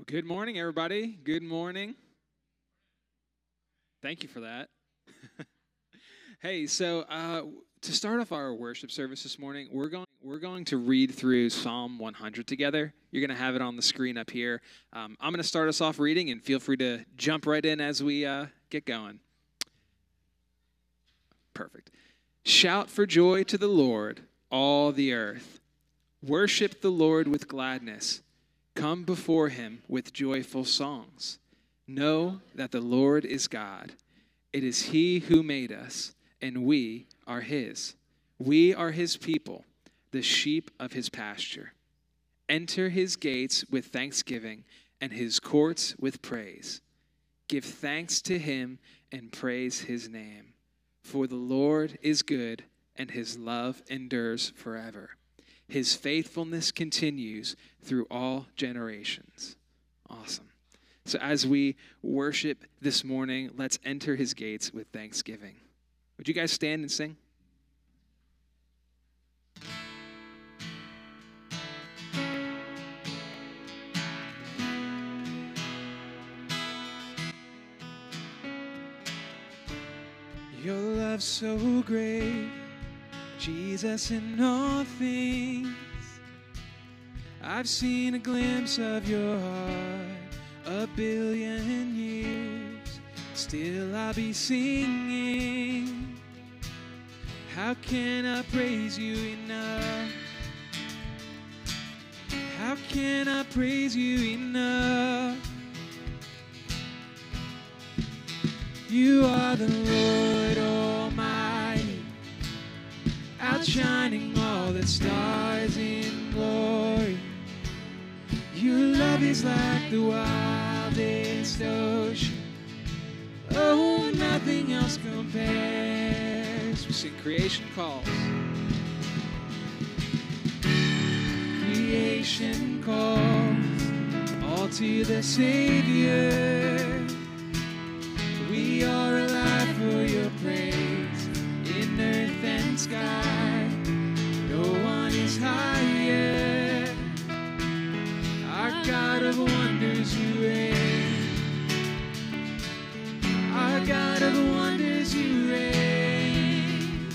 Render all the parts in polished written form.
Well, good morning, everybody. Good morning. Thank you for that. Hey, so to start off our worship service this morning, we're going to read through Psalm 100 together. You're going to have it on the screen up here. I'm going to start us off reading, and feel free to jump right in as we get going. Perfect. Shout for joy to the Lord, all the earth. Worship the Lord with gladness. Come before him with joyful songs. Know that the Lord is God. It is he who made us, and we are his. We are his people, the sheep of his pasture. Enter his gates with thanksgiving and his courts with praise. Give thanks to him and praise his name. For the Lord is good, and his love endures forever. His faithfulness continues through all generations. Awesome. So as we worship this morning, let's enter his gates with thanksgiving. Would you guys stand and sing? Your love so great, Jesus, in all things. I've seen a glimpse of your heart a billion years. Still I'll be singing. How can I praise you enough? How can I praise you enough? You are the Lord Almighty, outshining all the stars in glory. Your love is like the wildest ocean. Oh, nothing else compares. We sing creation calls. Creation calls all to the Savior. We are alive for your praise in earth and sky. No one is higher. Our God of wonders you reign. Our God of wonders you reign.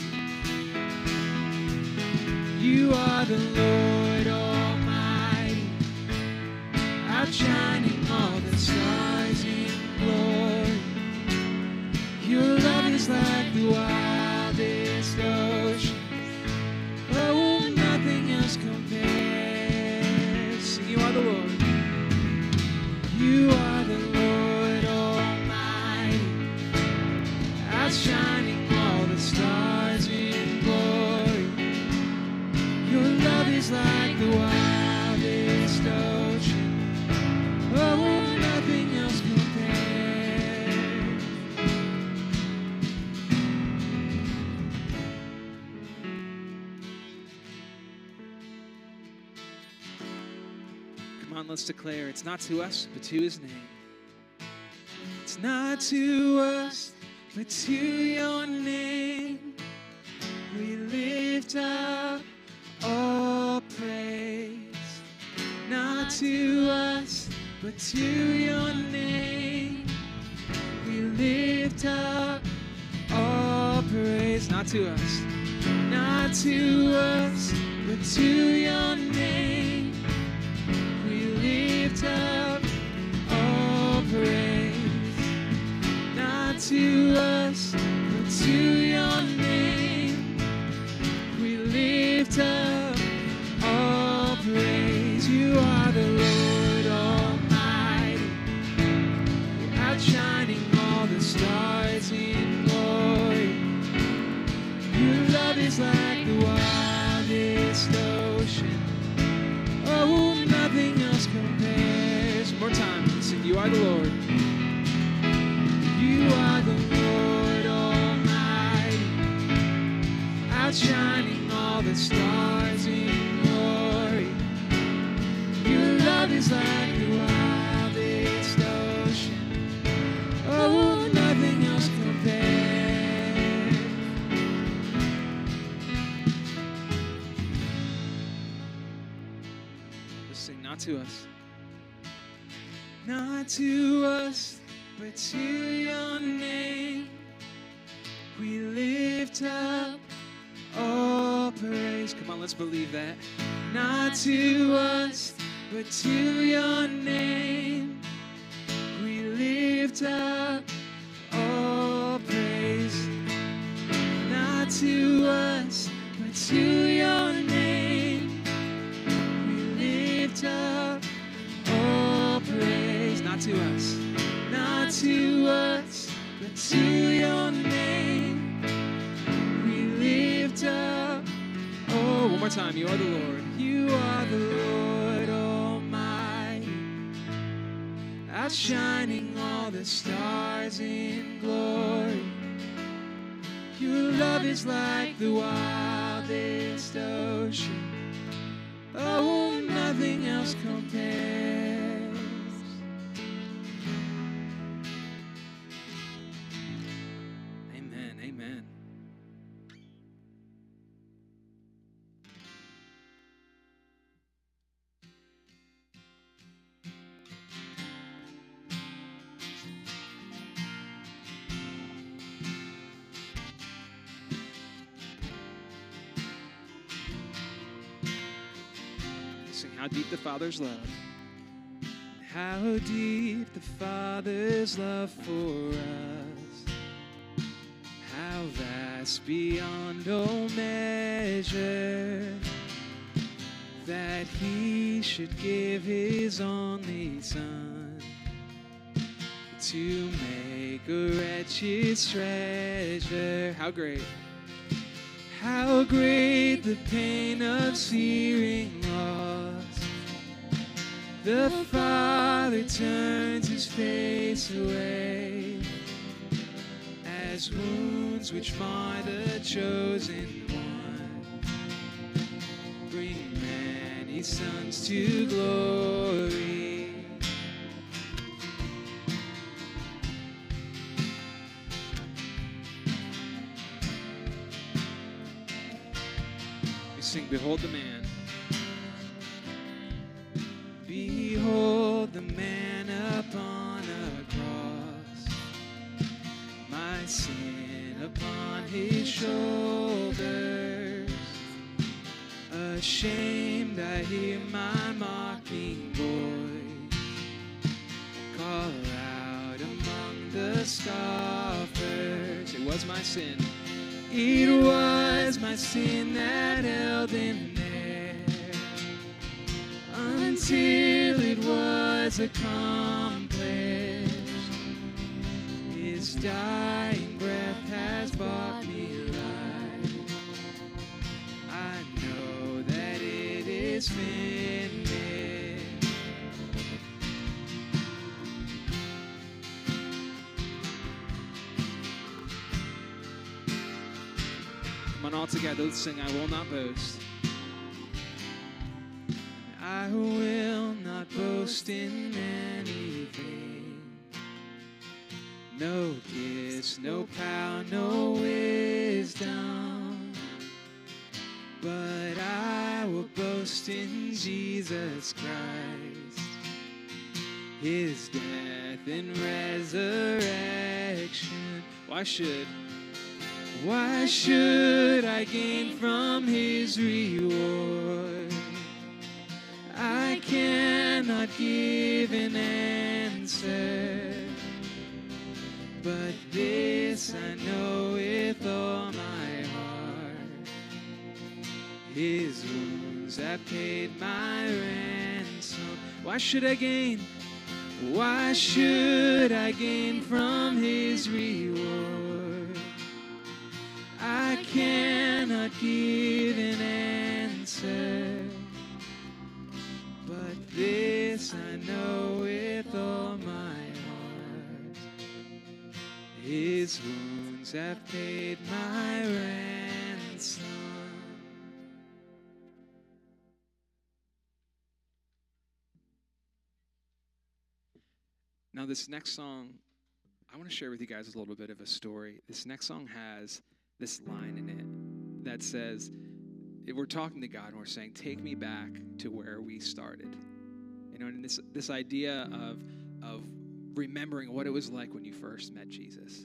You are the Lord Almighty, outshining all the stars in glory. Your love is like the wildest ocean. Oh, nothing else compares. Sing, you are the Lord. You are the Lord Almighty, outshining all the stars in glory. Your love is like the wildest ocean. Oh, nothing else compares. Come on, let's declare it's not to us, but to his name. It's not to us, but to your name. We lift up all praise. Not to us, but to your name. We lift up all praise. Not to us. Not to us, but to your name. We lift up all praise. Not to us, but to your name. We lift up all praise. You are the Lord Almighty, outshining all the stars in glory. Your love is like the wildest ocean. Oh, nothing else compares. One more time. Sing, you are the Lord. You are the Lord Almighty, outshining all the stars in glory. Your love is like the wildest ocean. Oh, nothing else compares. Let's sing, not to us. not to us, but to your name. We lift up all praise. Come on, let's believe that. Not to us, but to your name. We lift up all praise. Not to us, but to your name. We lift up all praise. Not to us, not to us, but to your name. We lift up. Oh, one more time. You are the Lord. You are the Lord Almighty, outshining all the stars in glory. Your love is like the wildest ocean. Oh, nothing else compares. Amen, amen. Sing how deep the Father's love. How deep the Father's love for us. How vast beyond all measure, that he should give his only Son to make a wretch his treasure. How great. How great the pain of searing loss. The Father turns his face away, as wounds which mar the chosen one bring many sons to glory. We sing, behold the man. Behold the man upon a cross, my sin upon his shoulders. Ashamed I hear my mocking voice call out among the scoffers. It was my sin. It was my sin that held him there, until it was accomplished. His dying breath has brought me life. I know that it is finished. Come on, all together, let's sing, I will not boast. I will not boast in anything. No gifts, no power, no wisdom. But I will boast in Jesus Christ, his death and resurrection. Why should I gain from his reward? I cannot give an answer, but this I know with all my heart. His wounds have paid my ransom. Why should I gain? Why should I gain from his reward? I cannot give an answer, but this I know with all my heart. His wounds have paid my ransom. Now this next song, I want to share with you guys a little bit of a story. This next song has this line in it that says, we're talking to God and we're saying, take me back to where we started. You know, and this idea of of remembering what it was like when you first met Jesus.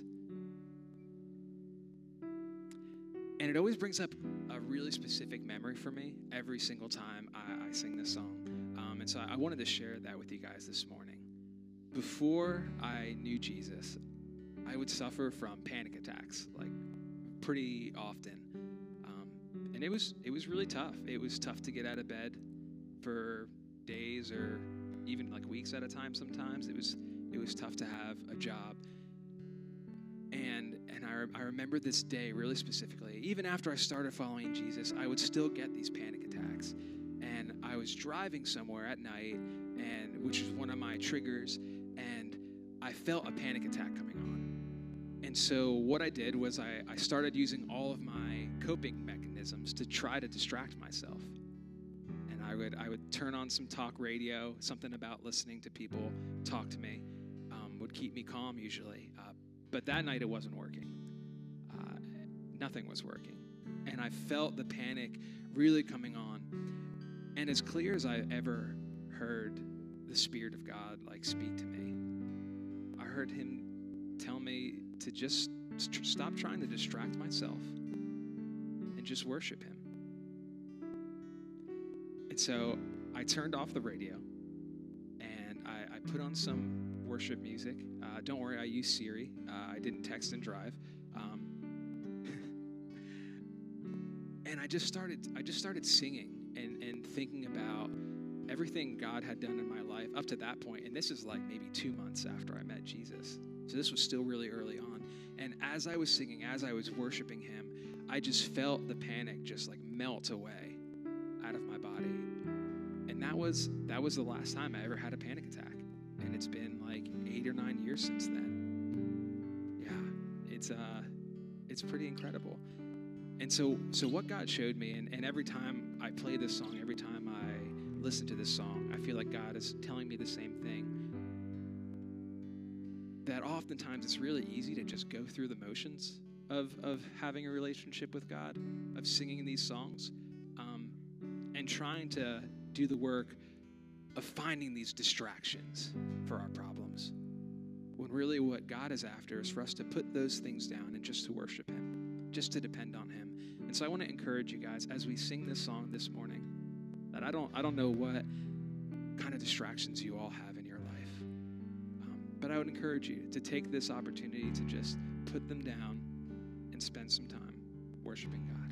And it always brings up a really specific memory for me every single time I sing this song. And so I wanted to share that with you guys this morning. Before I knew Jesus, I would suffer from panic attacks, like pretty often. And it was really tough. It was tough to get out of bed for days or even like weeks at a time sometimes. It was tough to have a job. And I remember this day really specifically. Even after I started following Jesus, I would still get these panic attacks. And I was driving somewhere at night, and which was one of my triggers, and I felt a panic attack coming on. And so what I did was I started using all of my coping mechanisms to try to distract myself. And I would turn on some talk radio, something about listening to people talk to me, would keep me calm usually. But that night it wasn't working. Nothing was working. And I felt the panic really coming on. And as clear as I ever heard the Spirit of God speak to me, I heard him tell me to just stop trying to distract myself and just worship him. And so I turned off the radio and I put on some worship music. Don't worry, I use Siri. I didn't text and drive. And I just started singing and thinking about everything God had done in my life up to that point. And this is maybe 2 months after I met Jesus. So this was still really early on. And as I was singing, as I was worshiping him, I just felt the panic just melt away out of my body. And that was the last time I ever had a panic attack. And it's been 8 or 9 years since then. Yeah, it's pretty incredible. And so what God showed me, and every time I play this song, every time I listen to this song, I feel like God is telling me the same thing. That oftentimes it's really easy to just go through the motions of having a relationship with God, of singing these songs, and trying to do the work of finding these distractions for our problems. When really what God is after is for us to put those things down and just to worship him, just to depend on him. And so I want to encourage you guys as we sing this song this morning, that I don't know what kind of distractions you all have in your life, but I would encourage you to take this opportunity to just put them down and spend some time worshiping God.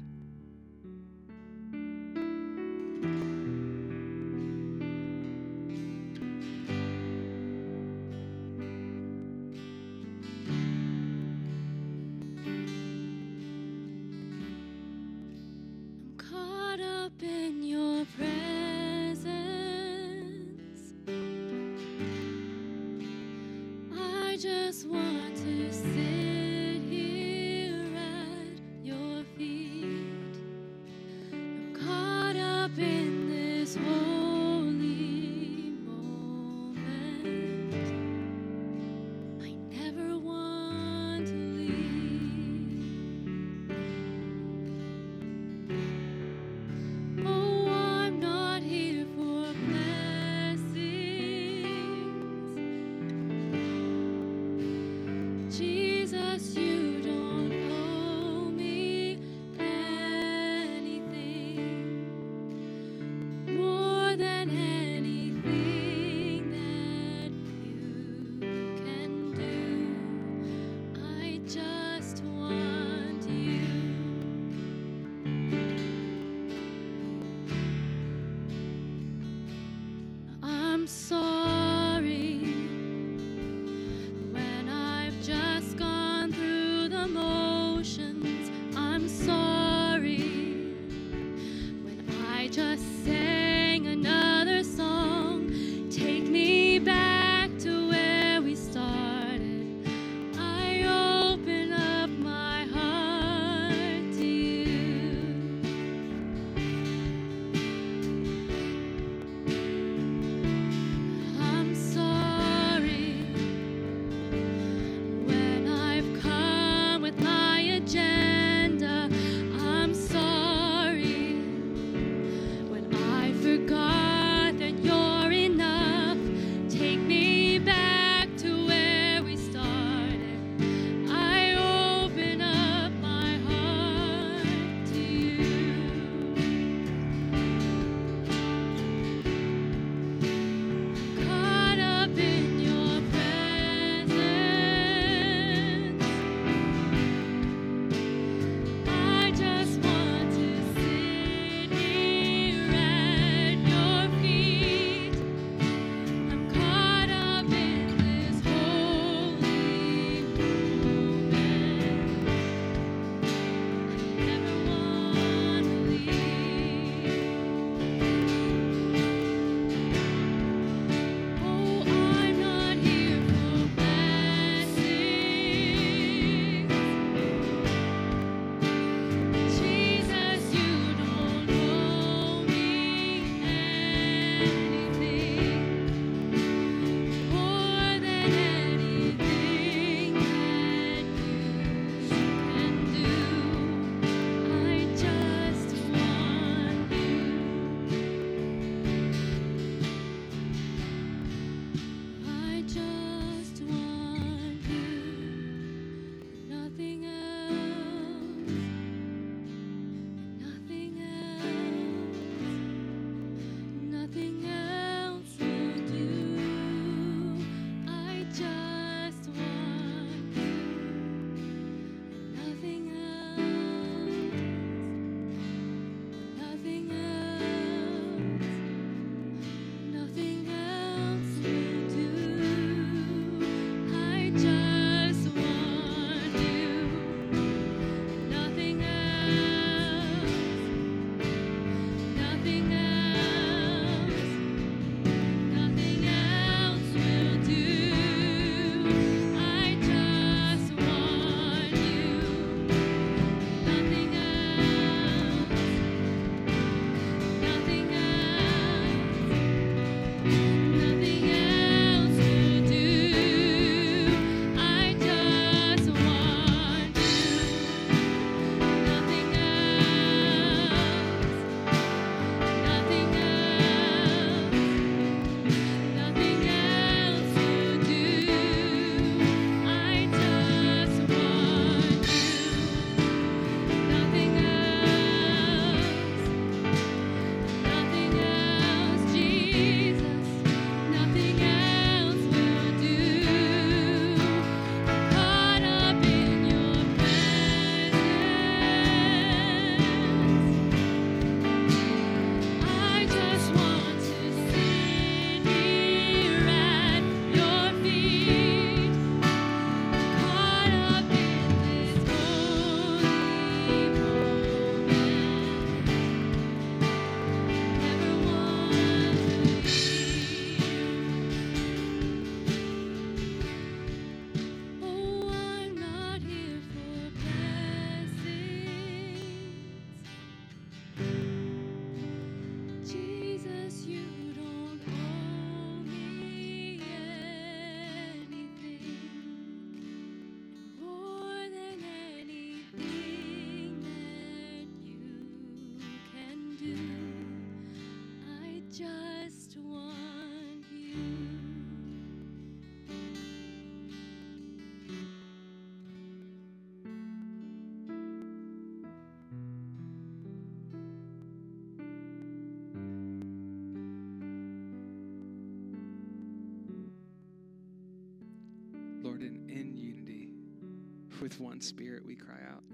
Lord, in unity with one Spirit, we cry out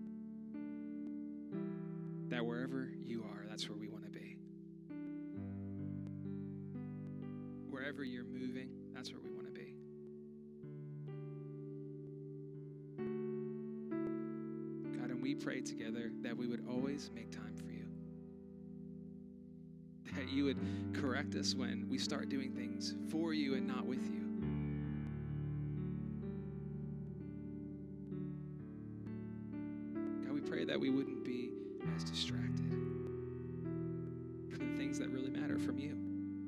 that wherever you are, that's where we want to be. Wherever you're moving, that's where we want to be. God, and we pray together that we would always make time for you. That you would correct us when we start doing things for you and not with you. God, we pray that we wouldn't be as distracted from the things that really matter from you.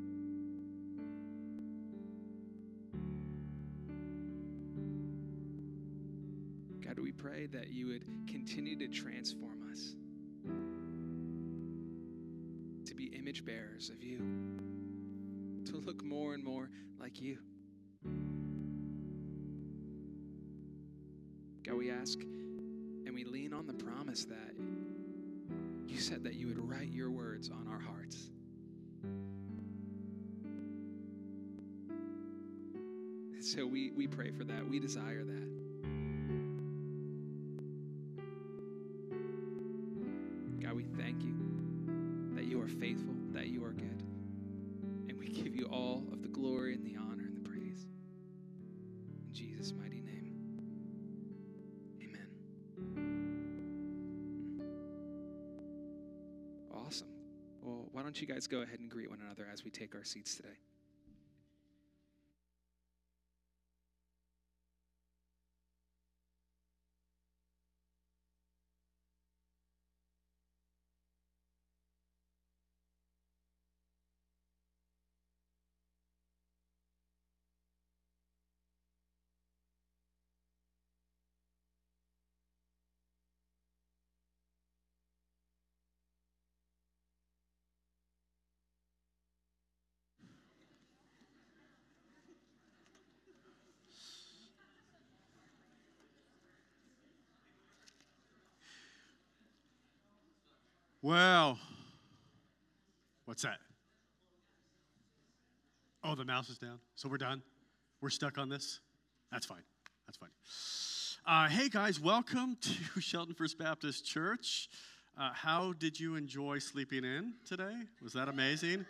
God, we pray that you would continue to transform us to be image bearers of you, to look more and more like you. God, we ask and we lean on the promise that you said that you would write your words on our hearts. And so we pray for that. We desire that. God, we thank you that you are faithful, that you are good. And we give you all of the glory and the honor and the praise. In Jesus' mighty name, amen. Awesome. Well, why don't you guys go ahead and greet one another as we take our seats today. Well, what's that? Oh, the mouse is down. So we're done? We're stuck on this? That's fine. That's fine. Hey, guys, welcome to Shelton First Baptist Church. How did you enjoy sleeping in today? Was that amazing?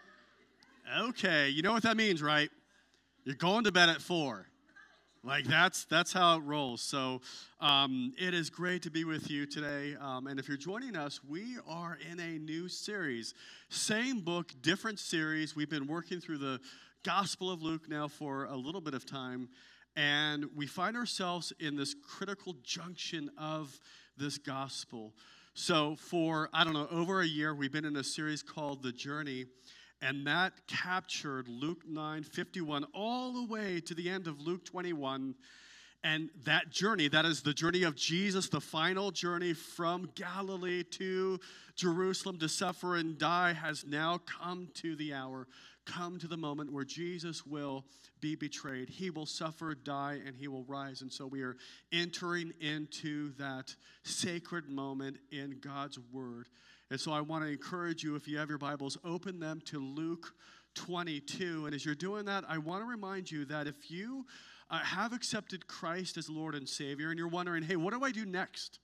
Okay, you know what that means, right? You're going to bed at 4. Like, that's how it rolls. So it is great to be with you today. And if you're joining us, we are in a new series. Same book, different series. We've been working through the Gospel of Luke now for a little bit of time. And we find ourselves in this critical junction of this gospel. So for, over a year, we've been in a series called The Journey. And that captured Luke 9:51 all the way to the end of Luke 21. And that journey, that is the journey of Jesus, the final journey from Galilee to Jerusalem to suffer and die, has now come to the hour, come to the moment where Jesus will be betrayed. He will suffer, die, and he will rise. And so we are entering into that sacred moment in God's word. And so I want to encourage you, if you have your Bibles, open them to Luke 22. And as you're doing that, I want to remind you that if you have accepted Christ as Lord and Savior, and you're wondering, hey, what do I do next?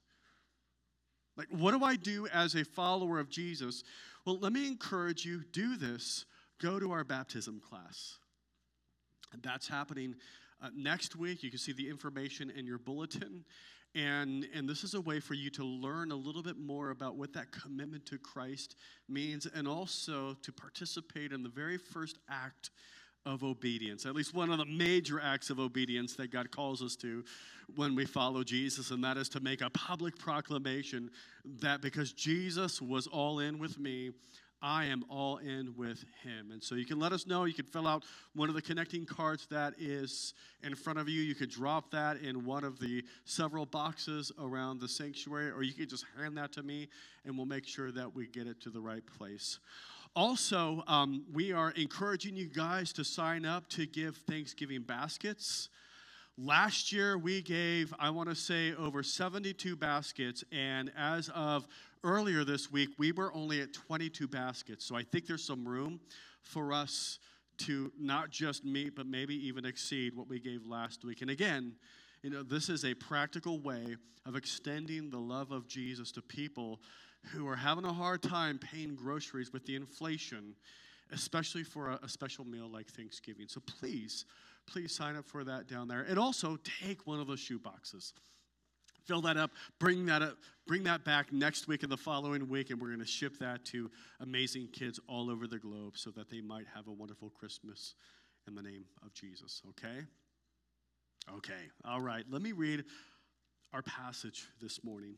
Like, what do I do as a follower of Jesus? Well, let me encourage you, do this. Go to our baptism class. And that's happening next week. You can see the information in your bulletin. And this is a way for you to learn a little bit more about what that commitment to Christ means, and also to participate in the very first act of obedience, at least one of the major acts of obedience that God calls us to when we follow Jesus, and that is to make a public proclamation that because Jesus was all in with me, I am all in with him. And so you can let us know. You can fill out one of the connecting cards that is in front of you. You could drop that in one of the several boxes around the sanctuary, or you can just hand that to me, and we'll make sure that we get it to the right place. Also, we are encouraging you guys to sign up to give Thanksgiving baskets. Last year, we gave, I want to say, over 72 baskets, and as of earlier this week, we were only at 22 baskets. So I think there's some room for us to not just meet, but maybe even exceed what we gave last week. And again, this is a practical way of extending the love of Jesus to people who are having a hard time paying groceries with the inflation, especially for a special meal like Thanksgiving. So please sign up for that down there. And also take one of those shoe boxes. Fill that up, bring that back next week and the following week, and we're going to ship that to amazing kids all over the globe so that they might have a wonderful Christmas in the name of Jesus, okay? Okay, all right. Let me read our passage this morning.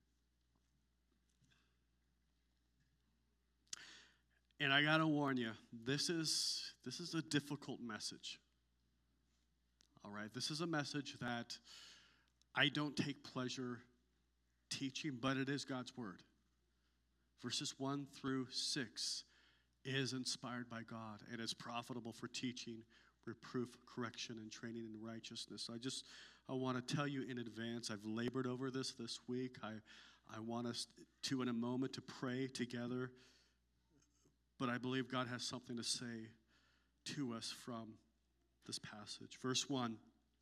And I got to warn you, this is a difficult message. All right, this is a message that I don't take pleasure teaching, but it is God's word. Verses 1 through 6 is inspired by God and is profitable for teaching, reproof, correction, and training in righteousness. So I want to tell you in advance, I've labored over this week. I want us to, in a moment, to pray together. But I believe God has something to say to us from this passage. Verse 1.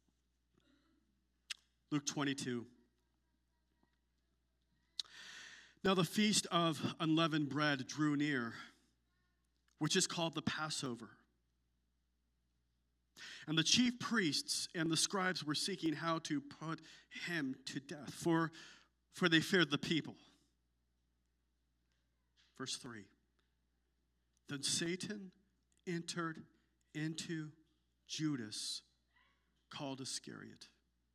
Luke 22. Now the feast of unleavened bread drew near, which is called the Passover. And the chief priests and the scribes were seeking how to put him to death, for they feared the people. Verse 3. Then Satan entered into Judas, called Iscariot.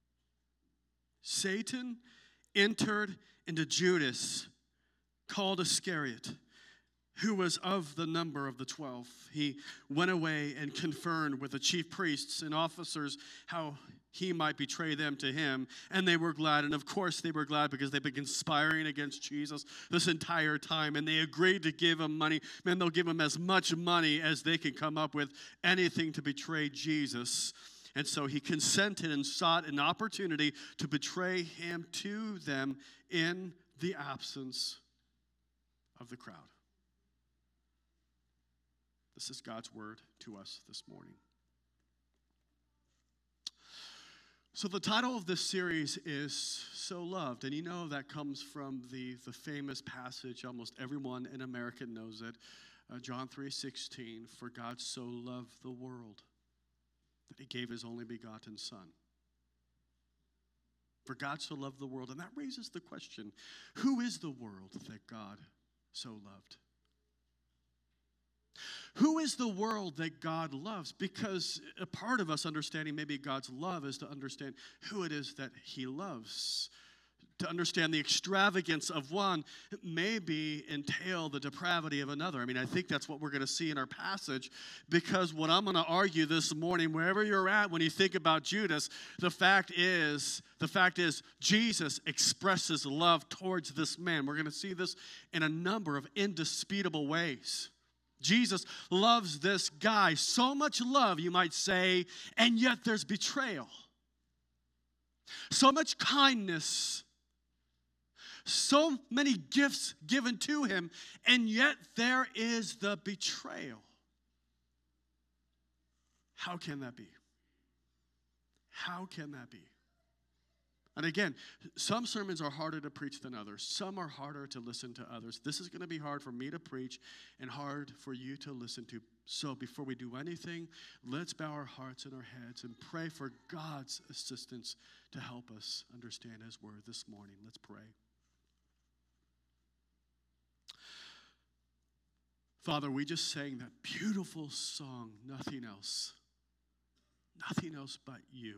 Satan entered into Judas, called Iscariot, who was of the number of the 12. He went away and conferred with the chief priests and officers how he might betray them to him, and they were glad. And of course they were glad because they've been conspiring against Jesus this entire time, and they agreed to give him money. Man, they'll give him as much money as they can come up with, anything to betray Jesus. And so he consented and sought an opportunity to betray him to them in the absence of the crowd. This is God's word to us this morning. So the title of this series is So Loved, and you know that comes from the famous passage, almost everyone in America knows it, John 3:16, for God so loved the world that he gave his only begotten Son. For God so loved the world, and that raises the question, who is the world that God so loved? Who is the world that God loves? Because a part of us understanding maybe God's love is to understand who it is that he loves. To understand the extravagance of one maybe entail the depravity of another. I mean, I think that's what we're going to see in our passage, because what I'm going to argue this morning, wherever you're at when you think about Judas, the fact is Jesus expresses love towards this man. We're going to see this in a number of indisputable ways. Jesus loves this guy, so much love, you might say, and yet there's betrayal. So much kindness, so many gifts given to him, and yet there is the betrayal. How can that be? How can that be? And again, some sermons are harder to preach than others. Some are harder to listen to others. This is going to be hard for me to preach and hard for you to listen to. So before we do anything, let's bow our hearts and our heads and pray for God's assistance to help us understand his word this morning. Let's pray. Father, we just sang that beautiful song, Nothing Else But You.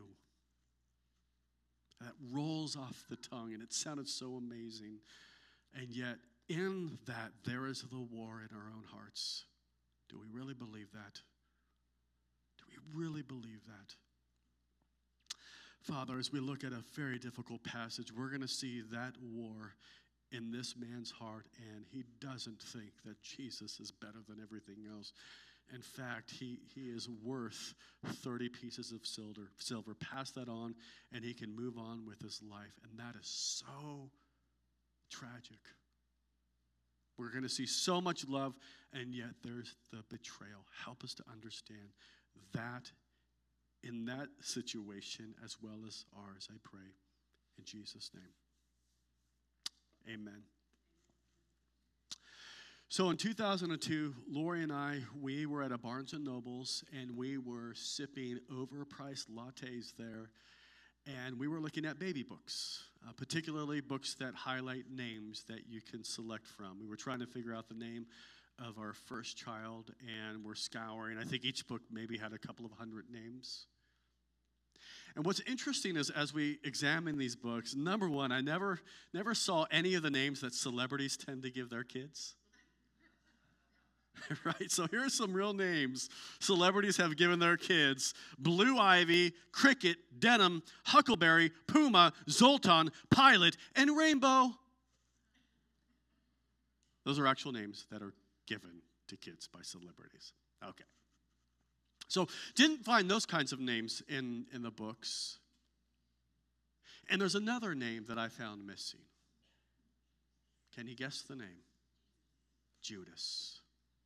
That rolls off the tongue, and it sounded so amazing. And yet, in that, there is the war in our own hearts. Do we really believe that? Do we really believe that? Father, as we look at a very difficult passage, we're going to see that war in this man's heart, and he doesn't think that Jesus is better than everything else. In fact, he is worth 30 pieces of silver. Pass that on, and he can move on with his life. And that is so tragic. We're going to see so much love, and yet there's the betrayal. Help us to understand that in that situation as well as ours, I pray. In Jesus' name, amen. So in 2002, Lori and I, we were at a Barnes & Noble's, and we were sipping overpriced lattes there, and we were looking at baby books, particularly books that highlight names that you can select from. We were trying to figure out the name of our first child, and we're scouring. I think each book maybe had a couple of hundred names. And what's interesting is as we examine these books, number one, I never saw any of the names that celebrities tend to give their kids. Right? So here are some real names celebrities have given their kids: Blue Ivy, Cricket, Denim, Huckleberry, Puma, Zoltan, Pilot, and Rainbow. Those are actual names that are given to kids by celebrities. Okay. So didn't find those kinds of names in the books. And there's another name that I found missing. Can you guess the name? Judas.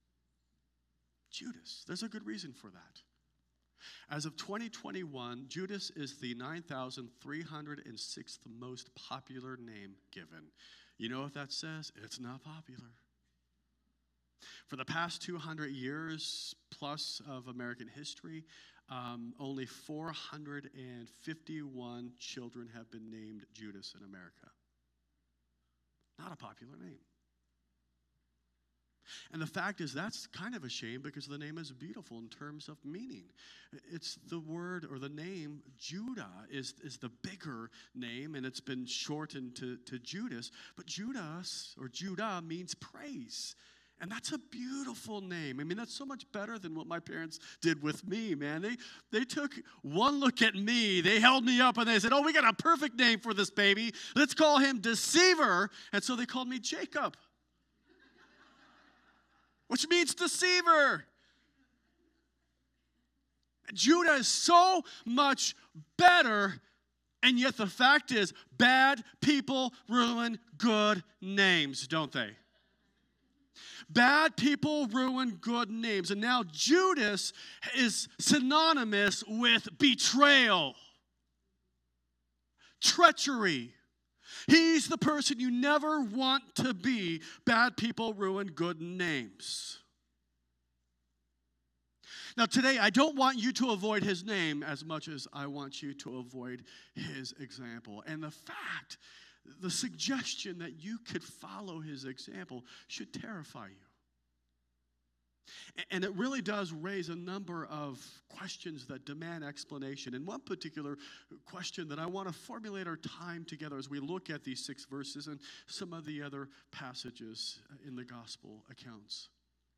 Judas. There's a good reason for that. As of 2021, Judas is the 9,306th most popular name given. You know what that says? It's not popular. For the past 200 years plus of American history, only 451 children have been named Judas in America. Not a popular name. And the fact is, that's kind of a shame because the name is beautiful in terms of meaning. It's the word or the name Judah is the bigger name, and it's been shortened to Judas. But Judas or Judah means praise. And that's a beautiful name. I mean, that's so much better than what my parents did with me, man. They took one look at me, they held me up, and they said, oh, we got a perfect name for this baby. Let's call him Deceiver. And so they called me Jacob, which means deceiver. Judah is so much better, and yet the fact is, bad people ruin good names, don't they? Bad people ruin good names. And now Judas is synonymous with betrayal, treachery. He's the person you never want to be. Bad people ruin good names. Now today, I don't want you to avoid his name as much as I want you to avoid his example. And the suggestion that you could follow his example should terrify you. And it really does raise a number of questions that demand explanation. And one particular question that I want to formulate our time together as we look at these 6 verses and some of the other passages in the gospel accounts.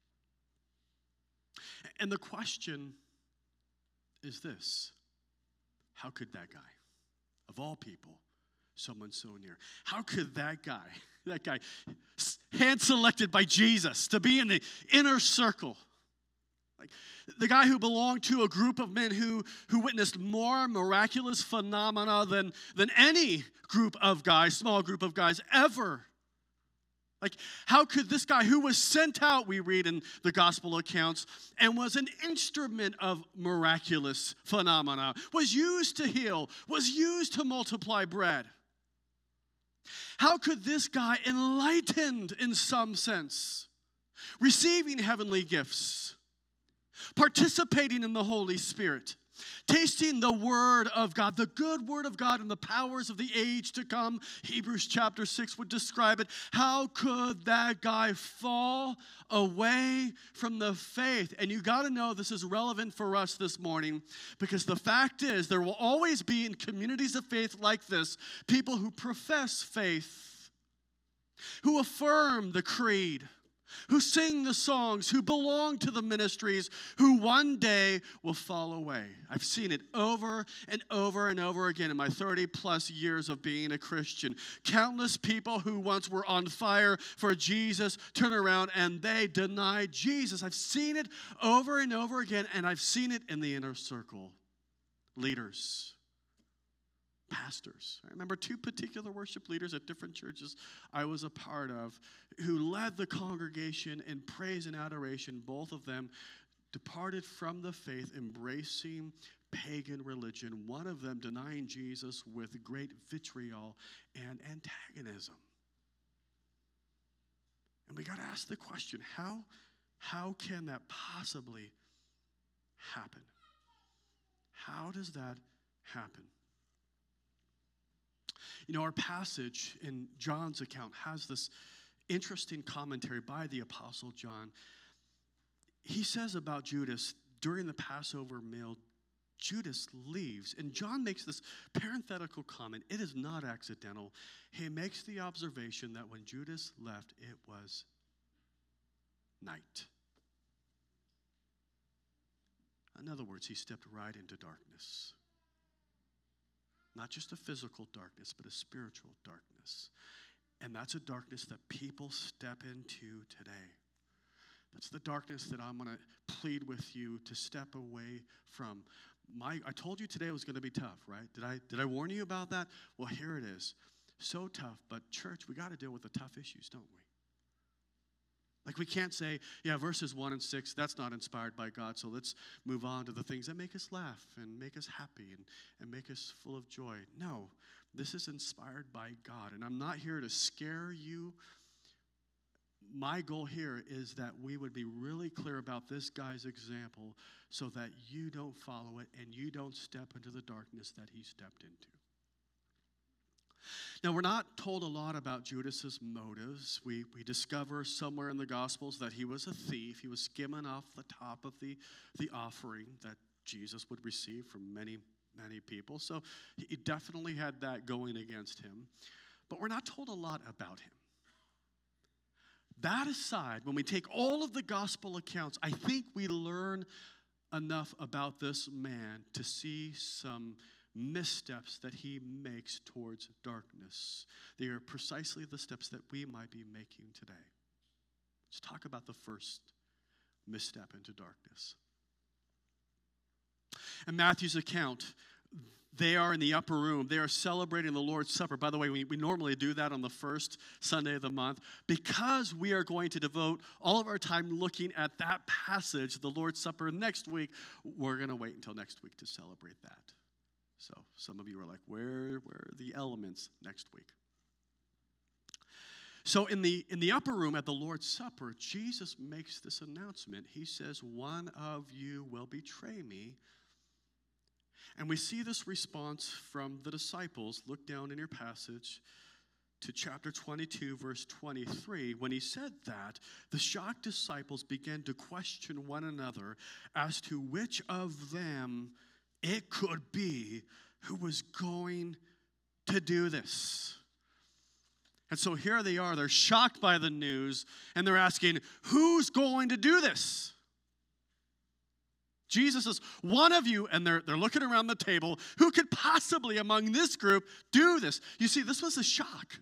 And the question is this: how could that guy, of all people, someone so near, how could that guy hand-selected by Jesus to be in the inner circle, like the guy who belonged to a group of men who witnessed more miraculous phenomena than any group of guys, small group of guys ever. Like, how could this guy who was sent out, we read in the gospel accounts, and was an instrument of miraculous phenomena, was used to heal, was used to multiply bread. How could this guy, enlightened in some sense, receiving heavenly gifts, participating in the Holy Spirit, tasting the Word of God, the good Word of God and the powers of the age to come, Hebrews chapter 6 would describe it, how could that guy fall away from the faith? And you got to know this is relevant for us this morning, because the fact is there will always be in communities of faith like this people who profess faith, who affirm the creed, who sing the songs, who belong to the ministries, who one day will fall away. I've seen it over and over and over again in my 30-plus years of being a Christian. Countless people who once were on fire for Jesus turn around and they deny Jesus. I've seen it over and over again, and I've seen it in the inner circle. Leaders, pastors. I remember two particular worship leaders at different churches I was a part of who led the congregation in praise and adoration. Both of them departed from the faith, embracing pagan religion, one of them denying Jesus with great vitriol and antagonism. And we got to ask the question, how can that possibly happen? How does that happen? You know, our passage in John's account has this interesting commentary by the Apostle John. He says about Judas, during the Passover meal, Judas leaves. And John makes this parenthetical comment. It is not accidental. He makes the observation that when Judas left, it was night. In other words, he stepped right into darkness. Not just a physical darkness, but a spiritual darkness. And that's a darkness that people step into today. That's the darkness that I'm going to plead with you to step away from. I told you today it was going to be tough, right? Did I warn you about that? Well, here it is. So tough, but church, we got to deal with the tough issues, don't we? Like we can't say, yeah, verses 1 and 6, that's not inspired by God, so let's move on to the things that make us laugh and make us happy and make us full of joy. No, this is inspired by God, and I'm not here to scare you. My goal here is that we would be really clear about this guy's example so that you don't follow it and you don't step into the darkness that he stepped into. Now, we're not told a lot about Judas's motives. We discover somewhere in the Gospels that he was a thief. He was skimming off the top of the offering that Jesus would receive from many, many people. So he definitely had that going against him. But we're not told a lot about him. That aside, when we take all of the gospel accounts, I think we learn enough about this man to see some missteps that he makes towards darkness. They are precisely the steps that we might be making today. Let's talk about the first misstep into darkness. In Matthew's account, they are in the upper room. They are celebrating the Lord's Supper. By the way, we normally do that on the first Sunday of the month. Because we are going to devote all of our time looking at that passage, the Lord's Supper, next week, we're going to wait until next week to celebrate that. So some of you are like, where are the elements next week? So in the upper room at the Lord's Supper, Jesus makes this announcement. He says, one of you will betray me. And we see this response from the disciples. Look down in your passage to chapter 22, verse 23. When he said that, the shocked disciples began to question one another as to which of them it could be who was going to do this. And so here they are. They're shocked by the news, and they're asking, who's going to do this? Jesus is one of you, and they're looking around the table. Who could possibly among this group do this? You see, this was a shock.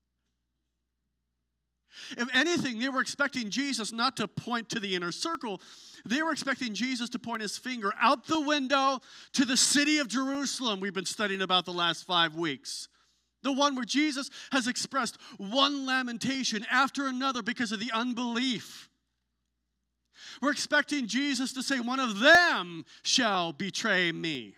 If anything, they were expecting Jesus not to point to the inner circle. They were expecting Jesus to point his finger out the window to the city of Jerusalem we've been studying about the last 5 weeks. The one where Jesus has expressed one lamentation after another because of the unbelief. We're expecting Jesus to say, one of them shall betray me.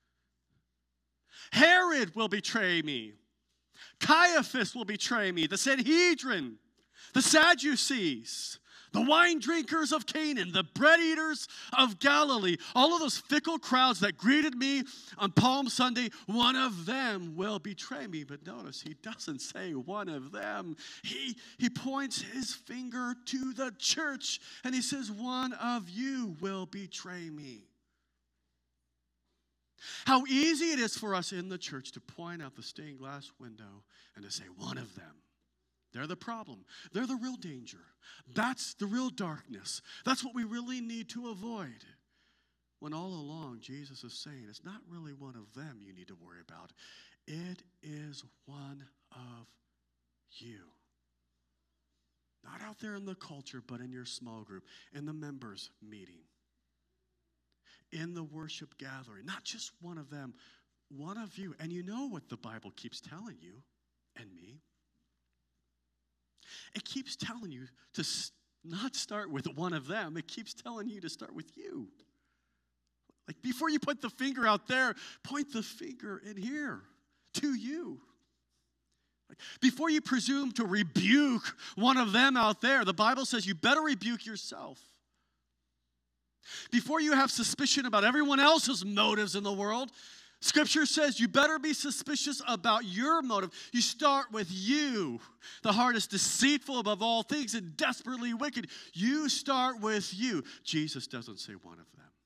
Herod will betray me. Caiaphas will betray me. The Sanhedrin, the Sadducees, the wine drinkers of Canaan, the bread eaters of Galilee, all of those fickle crowds that greeted me on Palm Sunday, one of them will betray me. But notice, he doesn't say one of them. He points his finger to the church, and he says, one of you will betray me. How easy it is for us in the church to point out the stained glass window and to say, one of them. They're the problem. They're the real danger. That's the real darkness. That's what we really need to avoid. When all along, Jesus is saying, it's not really one of them you need to worry about. It is one of you. Not out there in the culture, but in your small group, in the members' meeting, in the worship gathering. Not just one of them, one of you. And you know what the Bible keeps telling you and me? It keeps telling you to not start with one of them. It keeps telling you to start with you. Like before you put the finger out there, point the finger in here to you. Like before you presume to rebuke one of them out there, the Bible says you better rebuke yourself. Before you have suspicion about everyone else's motives in the world, Scripture says you better be suspicious about your motive. You start with you. The heart is deceitful above all things and desperately wicked. You start with you. Jesus doesn't say one of them.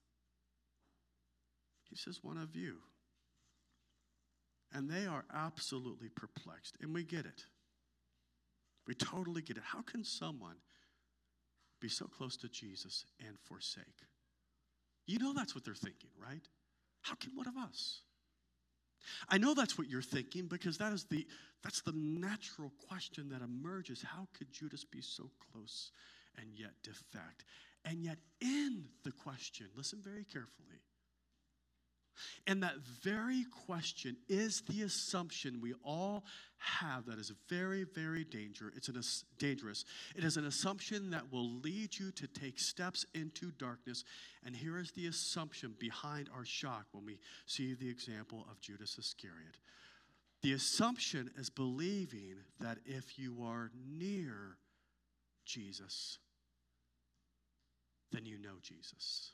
He says one of you. And they are absolutely perplexed. And we get it. We totally get it. How can someone be so close to Jesus and forsake? You know that's what they're thinking, right? How can one of us? I know that's what you're thinking because that's the natural question that emerges. How could Judas be so close and yet defect? And yet in the question, listen very carefully, and that very question is the assumption we all have that is very, very dangerous. It is an assumption that will lead you to take steps into darkness. And here is the assumption behind our shock when we see the example of Judas Iscariot. The assumption is believing that if you are near Jesus, then you know Jesus.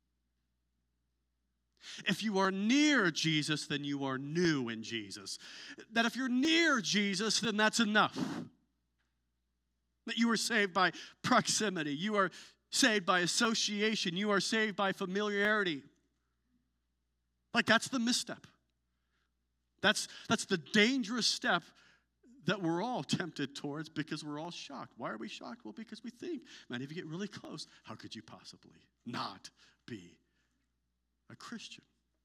If you are near Jesus, then you are new in Jesus. That if you're near Jesus, then that's enough. That you are saved by proximity. You are saved by association. You are saved by familiarity. Like that's the misstep. That's the dangerous step that we're all tempted towards because we're all shocked. Why are we shocked? Well, because we think, man, if you get really close, how could you possibly not be a Christian?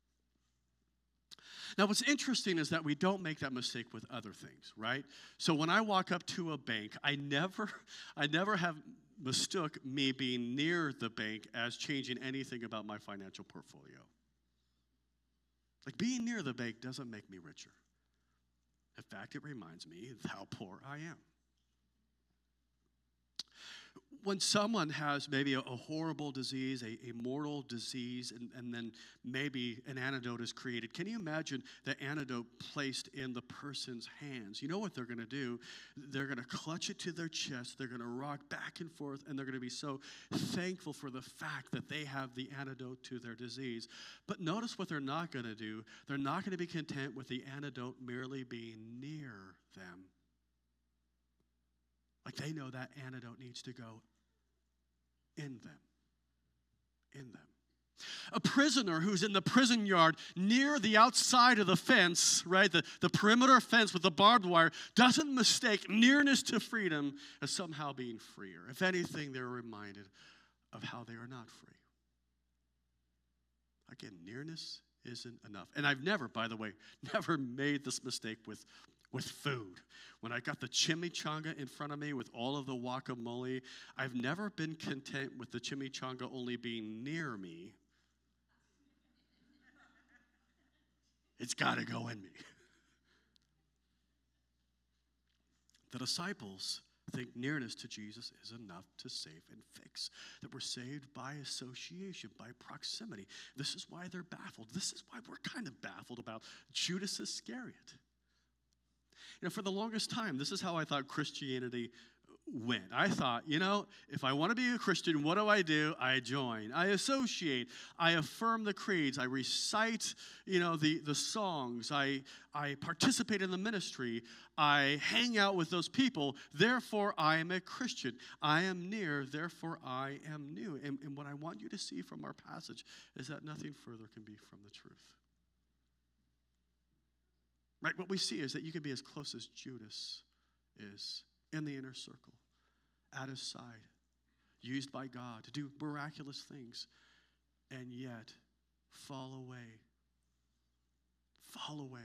Now, what's interesting is that we don't make that mistake with other things, right? So when I walk up to a bank, I never have mistook me being near the bank as changing anything about my financial portfolio. Like being near the bank doesn't make me richer. In fact, it reminds me of how poor I am. When someone has maybe a horrible disease, a mortal disease, and then maybe an antidote is created, can you imagine the antidote placed in the person's hands? You know what they're going to do? They're going to clutch it to their chest, they're going to rock back and forth, and they're going to be so thankful for the fact that they have the antidote to their disease. But notice what they're not going to do. They're not going to be content with the antidote merely being near them. Like they know that antidote needs to go in them. In them. A prisoner who's in the prison yard near the outside of the fence, right, the perimeter fence with the barbed wire, doesn't mistake nearness to freedom as somehow being freer. If anything, they're reminded of how they are not free. Again, nearness isn't enough. And I've never, by the way, never made this mistake with food. When I got the chimichanga in front of me with all of the guacamole, I've never been content with the chimichanga only being near me. It's got to go in me. The disciples think nearness to Jesus is enough to save and fix. That we're saved by association, by proximity. This is why they're baffled. This is why we're kind of baffled about Judas Iscariot. You know, for the longest time, this is how I thought Christianity went. I thought, if I want to be a Christian, what do? I join. I associate. I affirm the creeds. I recite, the songs. I participate in the ministry. I hang out with those people. Therefore, I am a Christian. I am near. Therefore, I am new. And what I want you to see from our passage is that nothing further can be from the truth. Right, what we see is that you can be as close as Judas is in the inner circle, at his side, used by God to do miraculous things, and yet fall away. Fall away.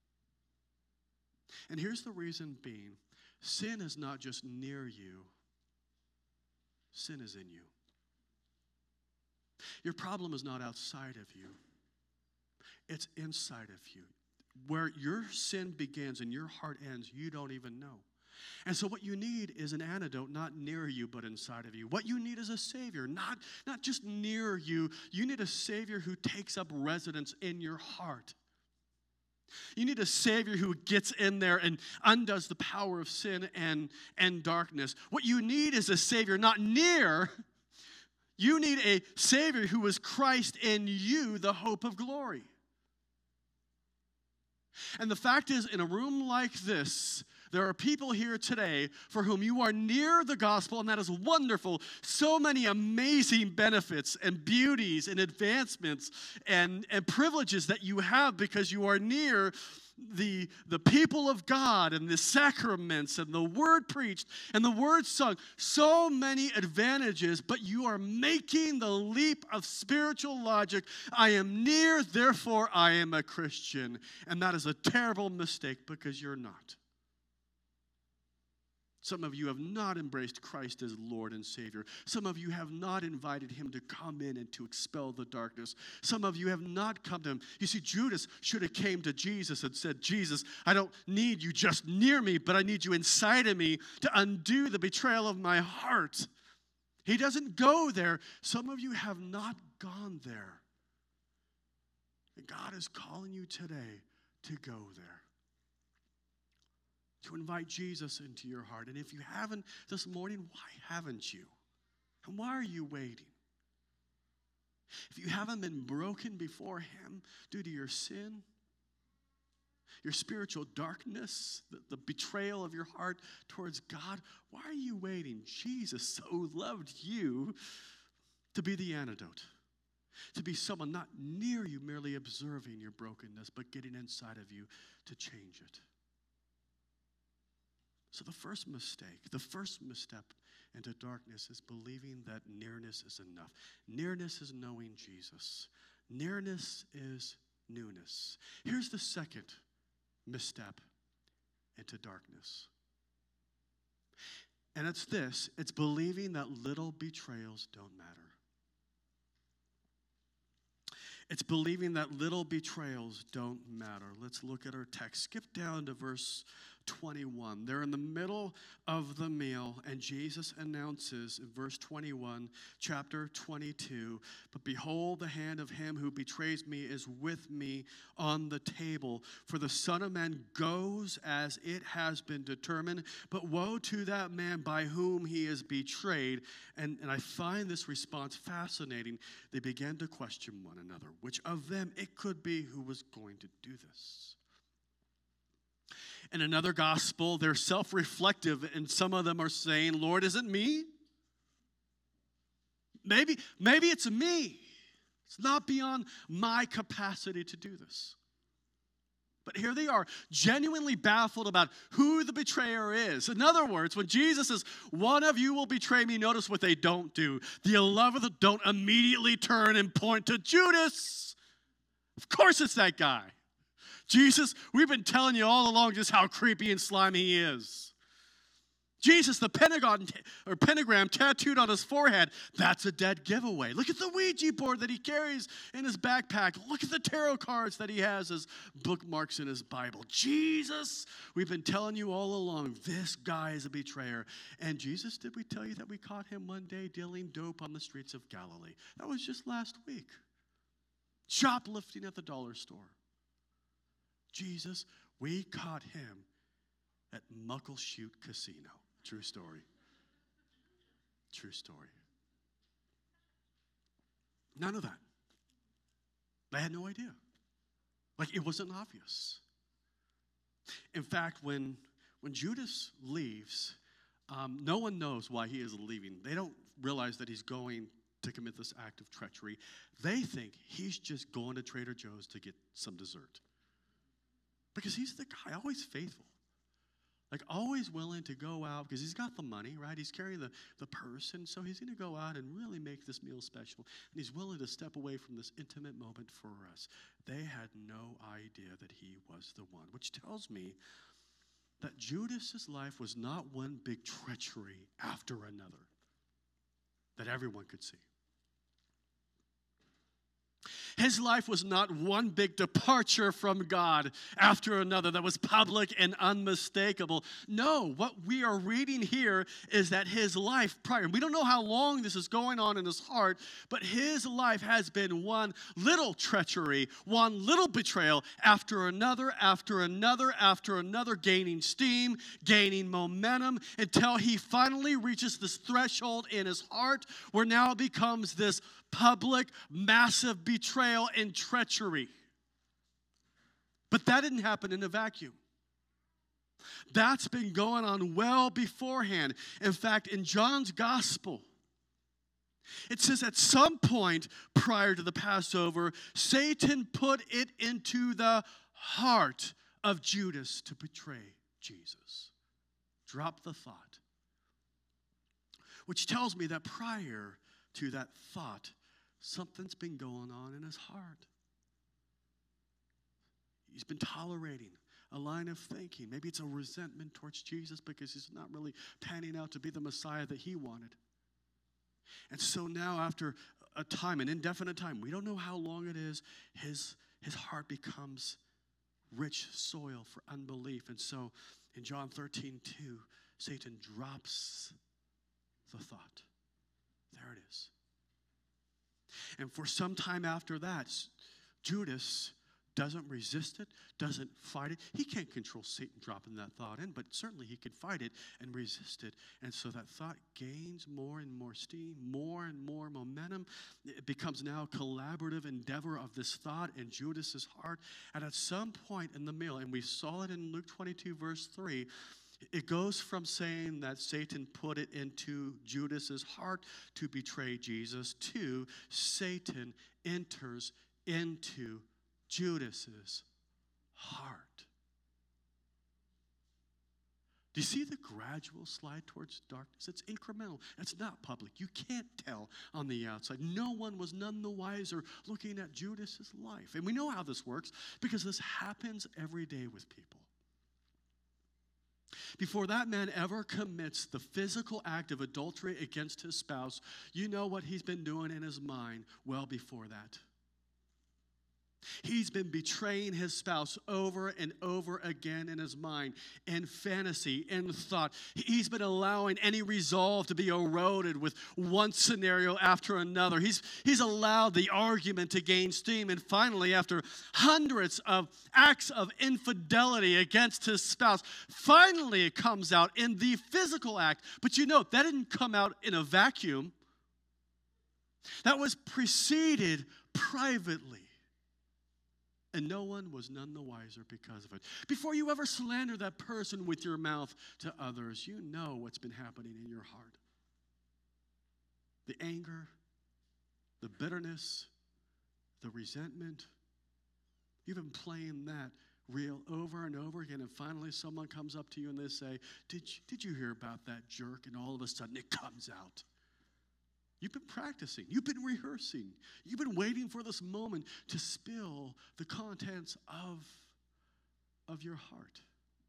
And here's the reason being, sin is not just near you, sin is in you. Your problem is not outside of you. It's inside of you. Where your sin begins and your heart ends, you don't even know. And so what you need is an antidote, not near you, but inside of you. What you need is a Savior, not just near you. You need a Savior who takes up residence in your heart. You need a Savior who gets in there and undoes the power of sin and darkness. What you need is a Savior not near. You need a Savior who is Christ in you, the hope of glory. And the fact is, in a room like this, there are people here today for whom you are near the gospel, and that is wonderful. So many amazing benefits and beauties and advancements and privileges that you have because you are near the people of God and the sacraments and the word preached and the word sung. So many advantages, but you are making the leap of spiritual logic. I am near, therefore I am a Christian. And that is a terrible mistake because you're not. Some of you have not embraced Christ as Lord and Savior. Some of you have not invited him to come in and to expel the darkness. Some of you have not come to him. You see, Judas should have came to Jesus and said, Jesus, I don't need you just near me, but I need you inside of me to undo the betrayal of my heart. He doesn't go there. Some of you have not gone there. And God is calling you today to go there. To invite Jesus into your heart. And if you haven't this morning, why haven't you? And why are you waiting? If you haven't been broken before him due to your sin, your spiritual darkness, the betrayal of your heart towards God, why are you waiting? Jesus so loved you to be the antidote. To be someone not near you merely observing your brokenness, but getting inside of you to change it. So the first mistake, the first misstep into darkness is believing that nearness is enough. Nearness is knowing Jesus. Nearness is newness. Here's the second misstep into darkness. And it's this, it's believing that little betrayals don't matter. It's believing that little betrayals don't matter. Let's look at our text. Skip down to verse 21. They're in the middle of the meal, and Jesus announces in verse 21, chapter 22, but behold, the hand of him who betrays me is with me on the table. For the Son of Man goes as it has been determined, but woe to that man by whom he is betrayed. And I find this response fascinating. They began to question one another, which of them it could be who was going to do this. In another gospel, they're self-reflective, and some of them are saying, Lord, is it me? Maybe it's me. It's not beyond my capacity to do this. But here they are, genuinely baffled about who the betrayer is. In other words, when Jesus says, one of you will betray me, notice what they don't do. The 11 don't immediately turn and point to Judas. Of course it's that guy. Jesus, we've been telling you all along just how creepy and slimy he is. Jesus, the pentagram tattooed on his forehead, that's a dead giveaway. Look at the Ouija board that he carries in his backpack. Look at the tarot cards that he has as bookmarks in his Bible. Jesus, we've been telling you all along, this guy is a betrayer. And Jesus, did we tell you that we caught him one day dealing dope on the streets of Galilee? That was just last week. Shoplifting at the dollar store. Jesus, we caught him at Muckleshoot Casino. True story. True story. None of that. They had no idea. Like, it wasn't obvious. In fact, when Judas leaves, no one knows why he is leaving. They don't realize that he's going to commit this act of treachery. They think he's just going to Trader Joe's to get some dessert. Because he's the guy, always faithful. Like, always willing to go out, because he's got the money, right? He's carrying the purse, and so he's going to go out and really make this meal special. And he's willing to step away from this intimate moment for us. They had no idea that he was the one, which tells me that Judas's life was not one big treachery after another that everyone could see. His life was not one big departure from God after another that was public and unmistakable. No, what we are reading here is that his life prior, we don't know how long this is going on in his heart, but his life has been one little treachery, one little betrayal after another, after another, after another, gaining steam, gaining momentum, until he finally reaches this threshold in his heart where now it becomes this public, massive betrayal and treachery. But that didn't happen in a vacuum. That's been going on well beforehand. In fact, in John's gospel, it says at some point prior to the Passover, Satan put it into the heart of Judas to betray Jesus. Drop the thought. Which tells me that prior to that thought, something's been going on in his heart. He's been tolerating a line of thinking. Maybe it's a resentment towards Jesus because he's not really panning out to be the Messiah that he wanted. And so now after a time, an indefinite time, we don't know how long it is, his heart becomes rich soil for unbelief. And so in John 13:2, Satan drops the thought. There it is. And for some time after that, Judas doesn't resist it, doesn't fight it. He can't control Satan dropping that thought in, but certainly he could fight it and resist it. And so that thought gains more and more steam, more and more momentum. It becomes now a collaborative endeavor of this thought in Judas's heart. And at some point in the meal, and we saw it in Luke 22, verse 3, it goes from saying that Satan put it into Judas's heart to betray Jesus to Satan enters into Judas's heart. Do you see the gradual slide towards darkness? It's incremental. It's not public. You can't tell on the outside. No one was none the wiser looking at Judas's life. And we know how this works because this happens every day with people. Before that man ever commits the physical act of adultery against his spouse, you know what he's been doing in his mind well before that. He's been betraying his spouse over and over again in his mind, in fantasy, in thought. He's been allowing any resolve to be eroded with one scenario after another. He's allowed the argument to gain steam. And finally, after hundreds of acts of infidelity against his spouse, finally it comes out in the physical act. But you know, that didn't come out in a vacuum. That was preceded privately. And no one was none the wiser because of it. Before you ever slander that person with your mouth to others, you know what's been happening in your heart. The anger, the bitterness, the resentment. You've been playing that reel over and over again, and finally someone comes up to you and they say, did you hear about that jerk? And all of a sudden it comes out. You've been practicing. You've been rehearsing. You've been waiting for this moment to spill the contents of your heart.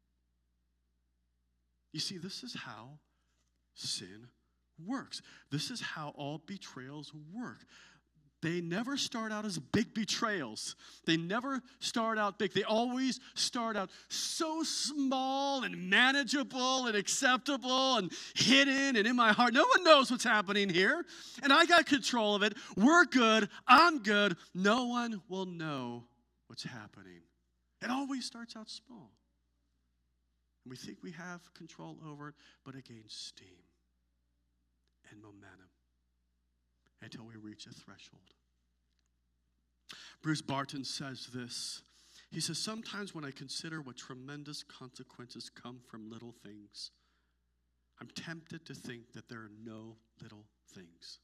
You see, this is how sin works. This is how all betrayals work. They never start out as big betrayals. They never start out big. They always start out so small and manageable and acceptable and hidden and in my heart. No one knows what's happening here. And I got control of it. We're good. I'm good. No one will know what's happening. It always starts out small. And we think we have control over it, but it gains steam and momentum until we reach a threshold. Bruce Barton says this. He says, sometimes when I consider what tremendous consequences come from little things, I'm tempted to think that there are no little things.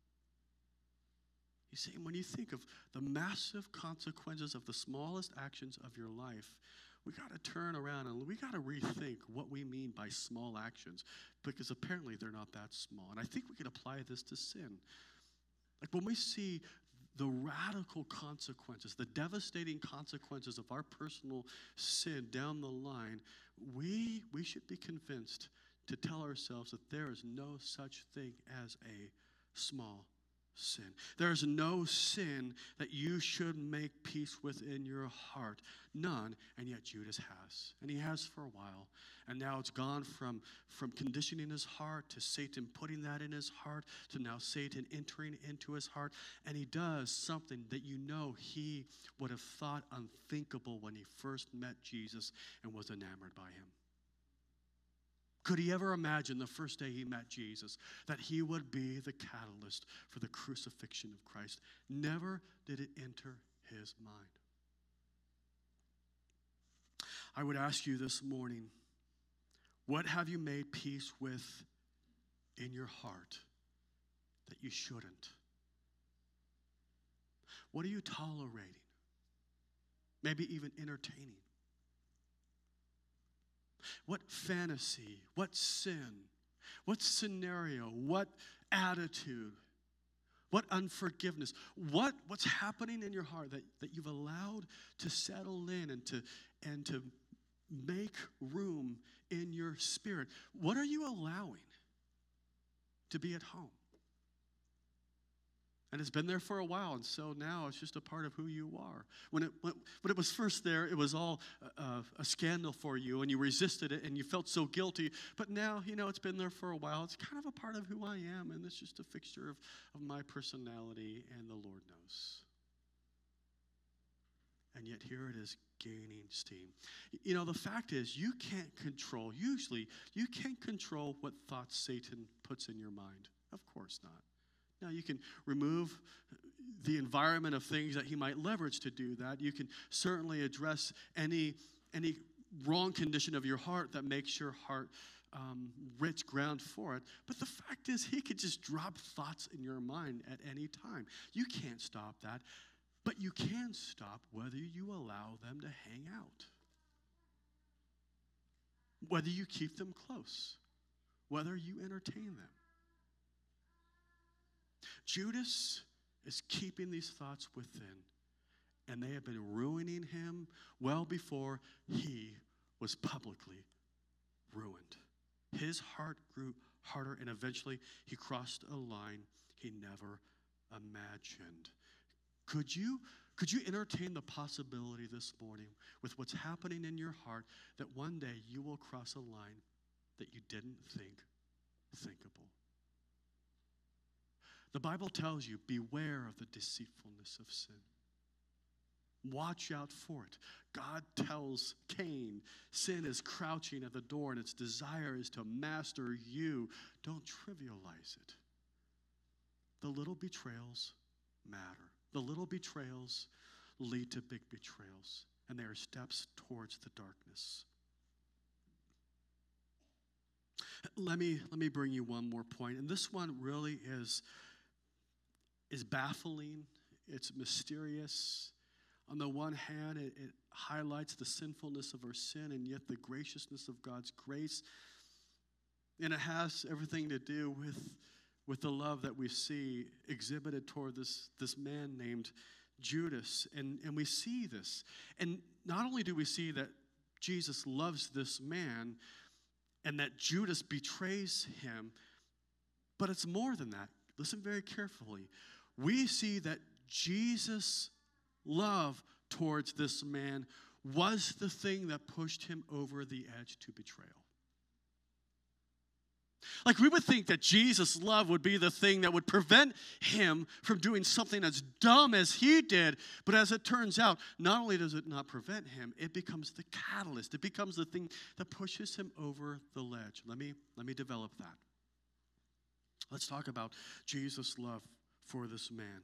He's saying when you think of the massive consequences of the smallest actions of your life, we got to turn around and we got to rethink what we mean by small actions, because apparently they're not that small. And I think we can apply this to sin. Like when we see the radical consequences, the devastating consequences of our personal sin down the line, we should be convinced to tell ourselves that there is no such thing as a small sin. There's no sin that you should make peace with in your heart. None, and yet Judas has. And he has for a while. And now it's gone from conditioning his heart to Satan putting that in his heart to now Satan entering into his heart. And he does something that you know he would have thought unthinkable when he first met Jesus and was enamored by him. Could he ever imagine the first day he met Jesus that he would be the catalyst for the crucifixion of Christ? Never did it enter his mind. I would ask you this morning, what have you made peace with in your heart that you shouldn't? What are you tolerating? Maybe even entertaining? What fantasy, what sin, what scenario, what attitude, what unforgiveness, what's happening in your heart that you've allowed to settle in and to make room in your spirit? What are you allowing to be at home? And it's been there for a while, and so now it's just a part of who you are. When it was first there, it was all a scandal for you, and you resisted it, and you felt so guilty. But now, it's been there for a while. It's kind of a part of who I am, and it's just a fixture of my personality, and the Lord knows. And yet here it is gaining steam. The fact is, you can't control what thoughts Satan puts in your mind. Of course not. Now, you can remove the environment of things that he might leverage to do that. You can certainly address any wrong condition of your heart that makes your heart rich ground for it. But the fact is, he could just drop thoughts in your mind at any time. You can't stop that, but you can stop whether you allow them to hang out, whether you keep them close, whether you entertain them. Judas is keeping these thoughts within, and they have been ruining him well before he was publicly ruined. His heart grew harder, and eventually he crossed a line he never imagined. Could you entertain the possibility this morning with what's happening in your heart that one day you will cross a line that you didn't think thinkable? The Bible tells you, beware of the deceitfulness of sin. Watch out for it. God tells Cain, sin is crouching at the door and its desire is to master you. Don't trivialize it. The little betrayals matter. The little betrayals lead to big betrayals, and they are steps towards the darkness. Let me bring you one more point, and this one really is baffling. It's mysterious. On the one hand, it highlights the sinfulness of our sin and yet the graciousness of God's grace. And it has everything to do with the love that we see exhibited toward this man named Judas. And we see this. And not only do we see that Jesus loves this man and that Judas betrays him, but it's more than that. Listen very carefully. We see that Jesus' love towards this man was the thing that pushed him over the edge to betrayal. Like, we would think that Jesus' love would be the thing that would prevent him from doing something as dumb as he did. But as it turns out, not only does it not prevent him, it becomes the catalyst. It becomes the thing that pushes him over the ledge. Let me develop that. Let's talk about Jesus' love for this man.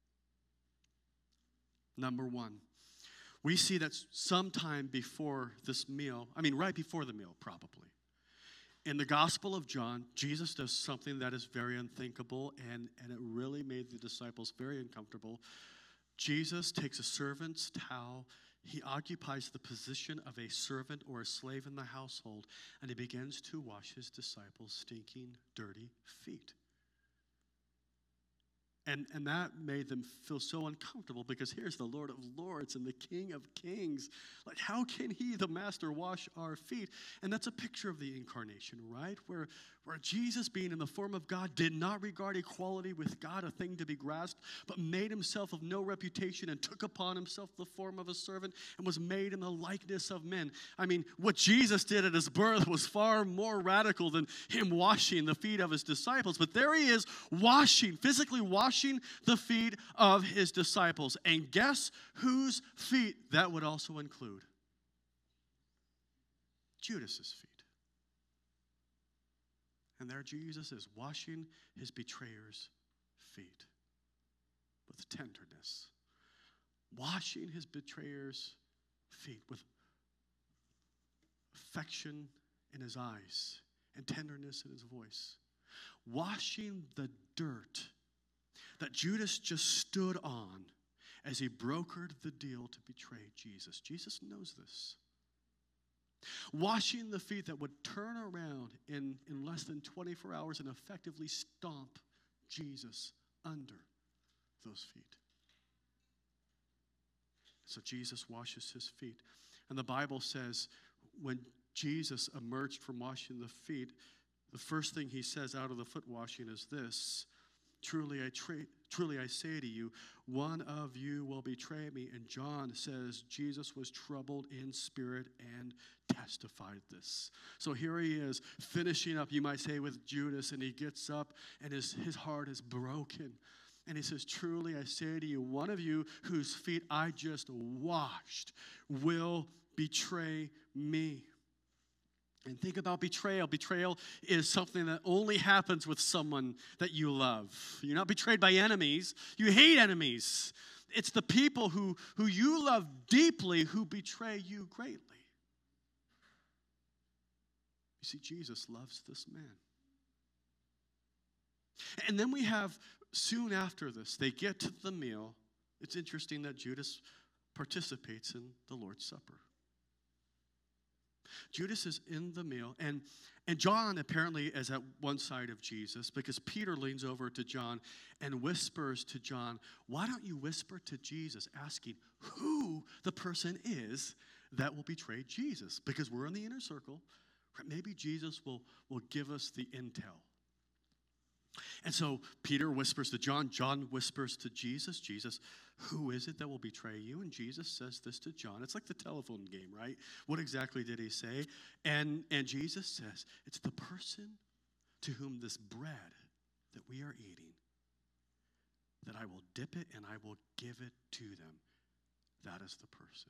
Number one, we see that sometime before this meal, right before the meal probably, in the Gospel of John, Jesus does something that is very unthinkable, and it really made the disciples very uncomfortable. Jesus takes a servant's towel. He occupies the position of a servant or a slave in the household, and he begins to wash his disciples' stinking, dirty feet. And that made them feel so uncomfortable because here's the Lord of Lords and the King of Kings. Like, how can he, the Master, wash our feet? And that's a picture of the incarnation, right? Where Jesus, being in the form of God, did not regard equality with God a thing to be grasped, but made himself of no reputation and took upon himself the form of a servant and was made in the likeness of men. I mean, what Jesus did at his birth was far more radical than him washing the feet of his disciples. But there he is, physically washing the feet of his disciples. And guess whose feet that would also include? Judas's feet. And there Jesus is washing his betrayer's feet with tenderness. Washing his betrayer's feet with affection in his eyes and tenderness in his voice. Washing the dirt that Judas just stood on as he brokered the deal to betray Jesus. Jesus knows this. Washing the feet that would turn around in less than 24 hours and effectively stomp Jesus under those feet. So Jesus washes his feet. And the Bible says when Jesus emerged from washing the feet, the first thing he says out of the foot washing is this: Truly I say to you, one of you will betray me. And John says Jesus was troubled in spirit and testified this. So here he is, finishing up, you might say, with Judas, and he gets up, and his heart is broken. And he says, truly I say to you, one of you whose feet I just washed will betray me. And think about betrayal. Betrayal is something that only happens with someone that you love. You're not betrayed by enemies. You hate enemies. It's the people who you love deeply who betray you greatly. You see, Jesus loves this man. And then we have, soon after this, they get to the meal. It's interesting that Judas participates in the Lord's Supper. Judas is in the meal, and John apparently is at one side of Jesus because Peter leans over to John and whispers to John, why don't you whisper to Jesus, asking who the person is that will betray Jesus? Because we're in the inner circle. Maybe Jesus will give us the intel. And so Peter whispers to John. John whispers to Jesus. Jesus, who is it that will betray you? And Jesus says this to John. It's like the telephone game, right? What exactly did he say? And Jesus says, it's the person to whom this bread that we are eating, that I will dip it and I will give it to them. That is the person.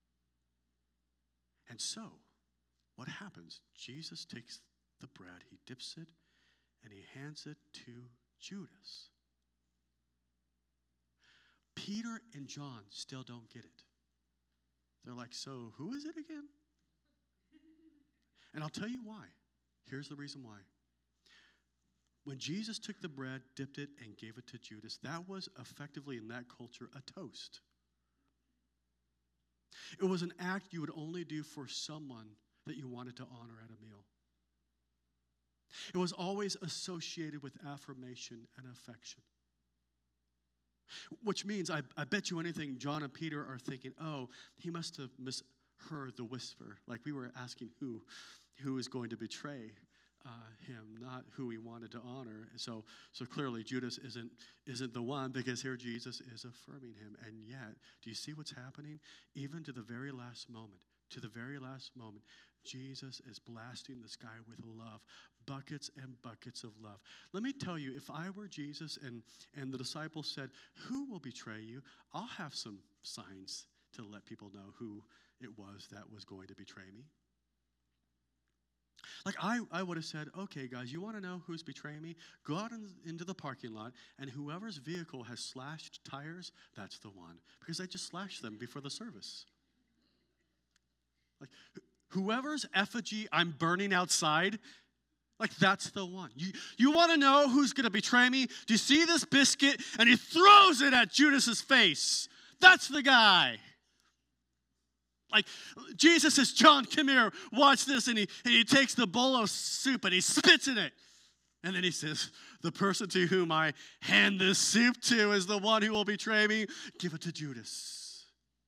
And so, what happens? Jesus takes the bread, he dips it, and he hands it to Judas. Peter and John still don't get it. They're like, so who is it again? And I'll tell you why. Here's the reason why. When Jesus took the bread, dipped it, and gave it to Judas, that was effectively in that culture a toast. It was an act you would only do for someone that you wanted to honor at a meal. It was always associated with affirmation and affection. Which means, I bet you anything, John and Peter are thinking, oh, he must have misheard the whisper. Like we were asking who is going to betray him, not who he wanted to honor. So clearly Judas isn't the one, because here Jesus is affirming him. And yet, do you see what's happening? Even to the very last moment, Jesus is blasting the sky with love, buckets and buckets of love. Let me tell you, if I were Jesus and the disciples said, who will betray you? I'll have some signs to let people know who it was that was going to betray me. Like I would have said, okay, guys, you want to know who's betraying me? Go out into the parking lot, and whoever's vehicle has slashed tires, that's the one. Because I just slashed them before the service. Like, whoever's effigy I'm burning outside, like that's the one. You want to know who's going to betray me? Do you see this biscuit? And he throws it at Judas's face. That's the guy. Like Jesus says, John, come here, watch this. And he takes the bowl of soup and he spits in it. And then he says, the person to whom I hand this soup to is the one who will betray me. Give it to Judas.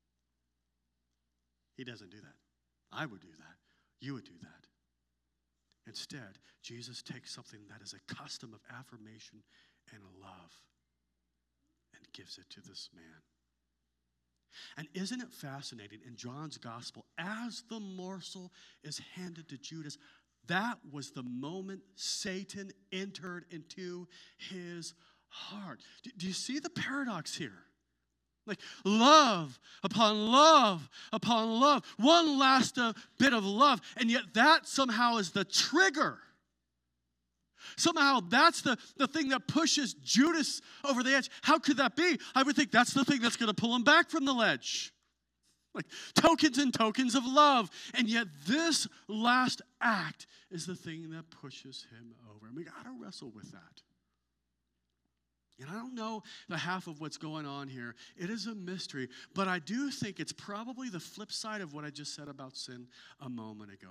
He doesn't do that. I would do that. You would do that. Instead, Jesus takes something that is a custom of affirmation and love and gives it to this man. And isn't it fascinating in John's gospel, as the morsel is handed to Judas, that was the moment Satan entered into his heart. Do you see the paradox here? Like love upon love upon love. One last bit of love, and yet that somehow is the trigger. Somehow that's the thing that pushes Judas over the edge. How could that be? I would think that's the thing that's going to pull him back from the ledge. Like tokens and tokens of love. And yet this last act is the thing that pushes him over. And we got to wrestle with that. And I don't know the half of what's going on here. It is a mystery. But I do think it's probably the flip side of what I just said about sin a moment ago.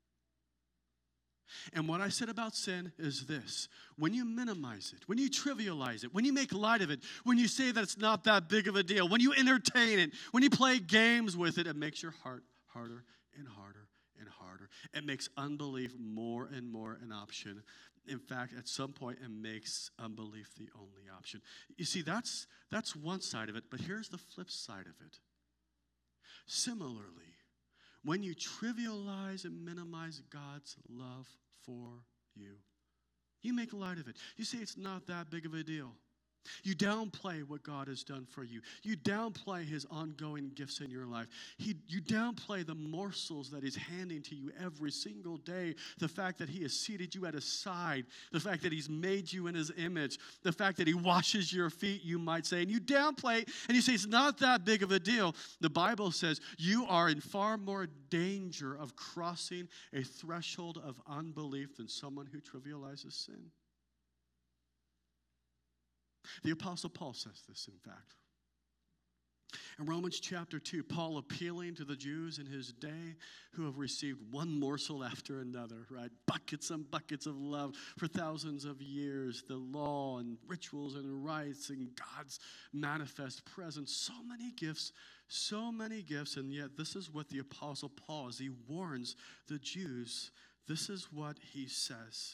And what I said about sin is this. When you minimize it, when you trivialize it, when you make light of it, when you say that it's not that big of a deal, when you entertain it, when you play games with it, it makes your heart harder and harder and harder. It makes unbelief more and more an option. In fact, at some point, it makes unbelief the only option. You see, that's one side of it, but here's the flip side of it. Similarly, when you trivialize and minimize God's love for you, you make light of it. You say it's not that big of a deal. You downplay what God has done for you. You downplay his ongoing gifts in your life. You downplay the morsels that he's handing to you every single day. The fact that he has seated you at his side. The fact that he's made you in his image. The fact that he washes your feet, you might say. And you downplay and you say it's not that big of a deal. The Bible says you are in far more danger of crossing a threshold of unbelief than someone who trivializes sin. The Apostle Paul says this, in fact. In Romans chapter 2, Paul appealing to the Jews in his day who have received one morsel after another, right? Buckets and buckets of love for thousands of years, the law and rituals and rites and God's manifest presence. So many gifts, and yet this is what the Apostle Paul, as he warns the Jews, this is what he says.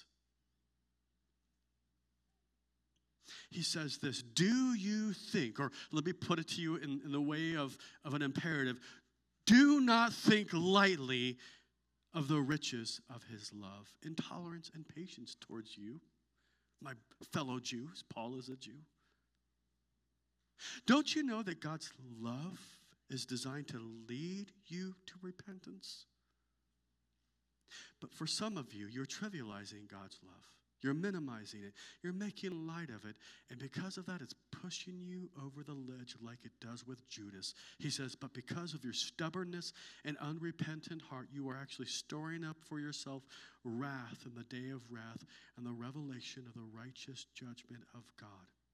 He says this, do you think, or let me put it to you in the way of an imperative, do not think lightly of the riches of his love, intolerance, and patience towards you, my fellow Jews. Paul is a Jew. Don't you know that God's love is designed to lead you to repentance? But for some of you, you're trivializing God's love. You're minimizing it. You're making light of it. And because of that, it's pushing you over the ledge like it does with Judas. He says, but because of your stubbornness and unrepentant heart, you are actually storing up for yourself wrath in the day of wrath and the revelation of the righteous judgment of God.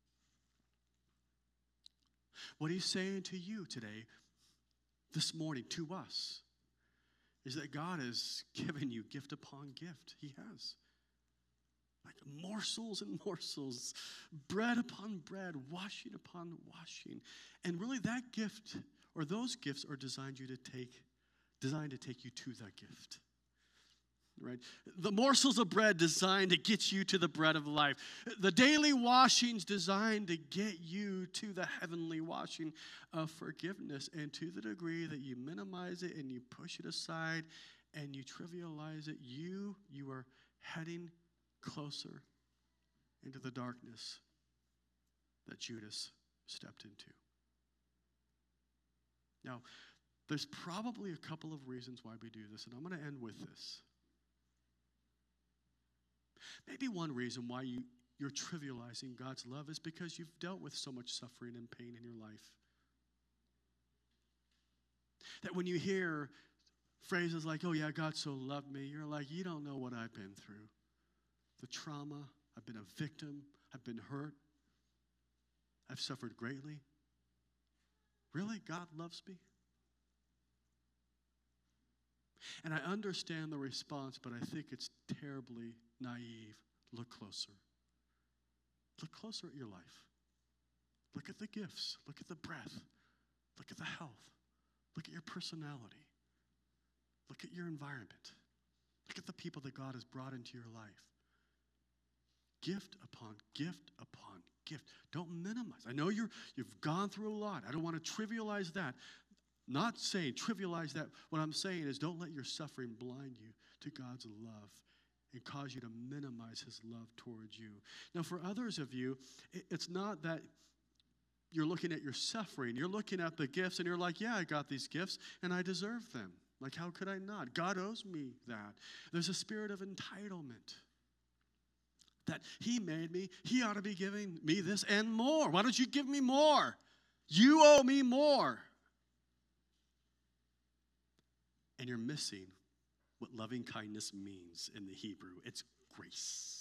What he's saying to you today, this morning, to us, is that God has given you gift upon gift. He has. Like morsels and morsels, bread upon bread, washing upon washing. And really that gift, or those gifts are designed to take you to that gift. Right? The morsels of bread designed to get you to the bread of life. The daily washings designed to get you to the heavenly washing of forgiveness. And to the degree that you minimize it and you push it aside and you trivialize it, you are heading closer into the darkness that Judas stepped into. Now, there's probably a couple of reasons why we do this, and I'm going to end with this. Maybe one reason why you're trivializing God's love is because you've dealt with so much suffering and pain in your life. That when you hear phrases like, oh yeah, God so loved me, you're like, you don't know what I've been through. The trauma, I've been a victim, I've been hurt, I've suffered greatly. Really, God loves me? And I understand the response, but I think it's terribly naive look closer. Look closer at your life. Look at the gifts. Look at the breath. Look at the health. Look at your personality. Look at your environment. Look at the people that God has brought into your life. Gift upon gift upon gift. Don't minimize. I know you've gone through a lot. I don't want to trivialize that. Not saying trivialize that. What I'm saying is don't let your suffering blind you to God's love and cause you to minimize his love towards you. Now, for others of you, it's not that you're looking at your suffering. You're looking at the gifts and you're like, yeah, I got these gifts and I deserve them. Like, how could I not? God owes me that. There's a spirit of entitlement. That he made me, he ought to be giving me this and more. Why don't you give me more? You owe me more. And you're missing what loving kindness means in the Hebrew. It's grace.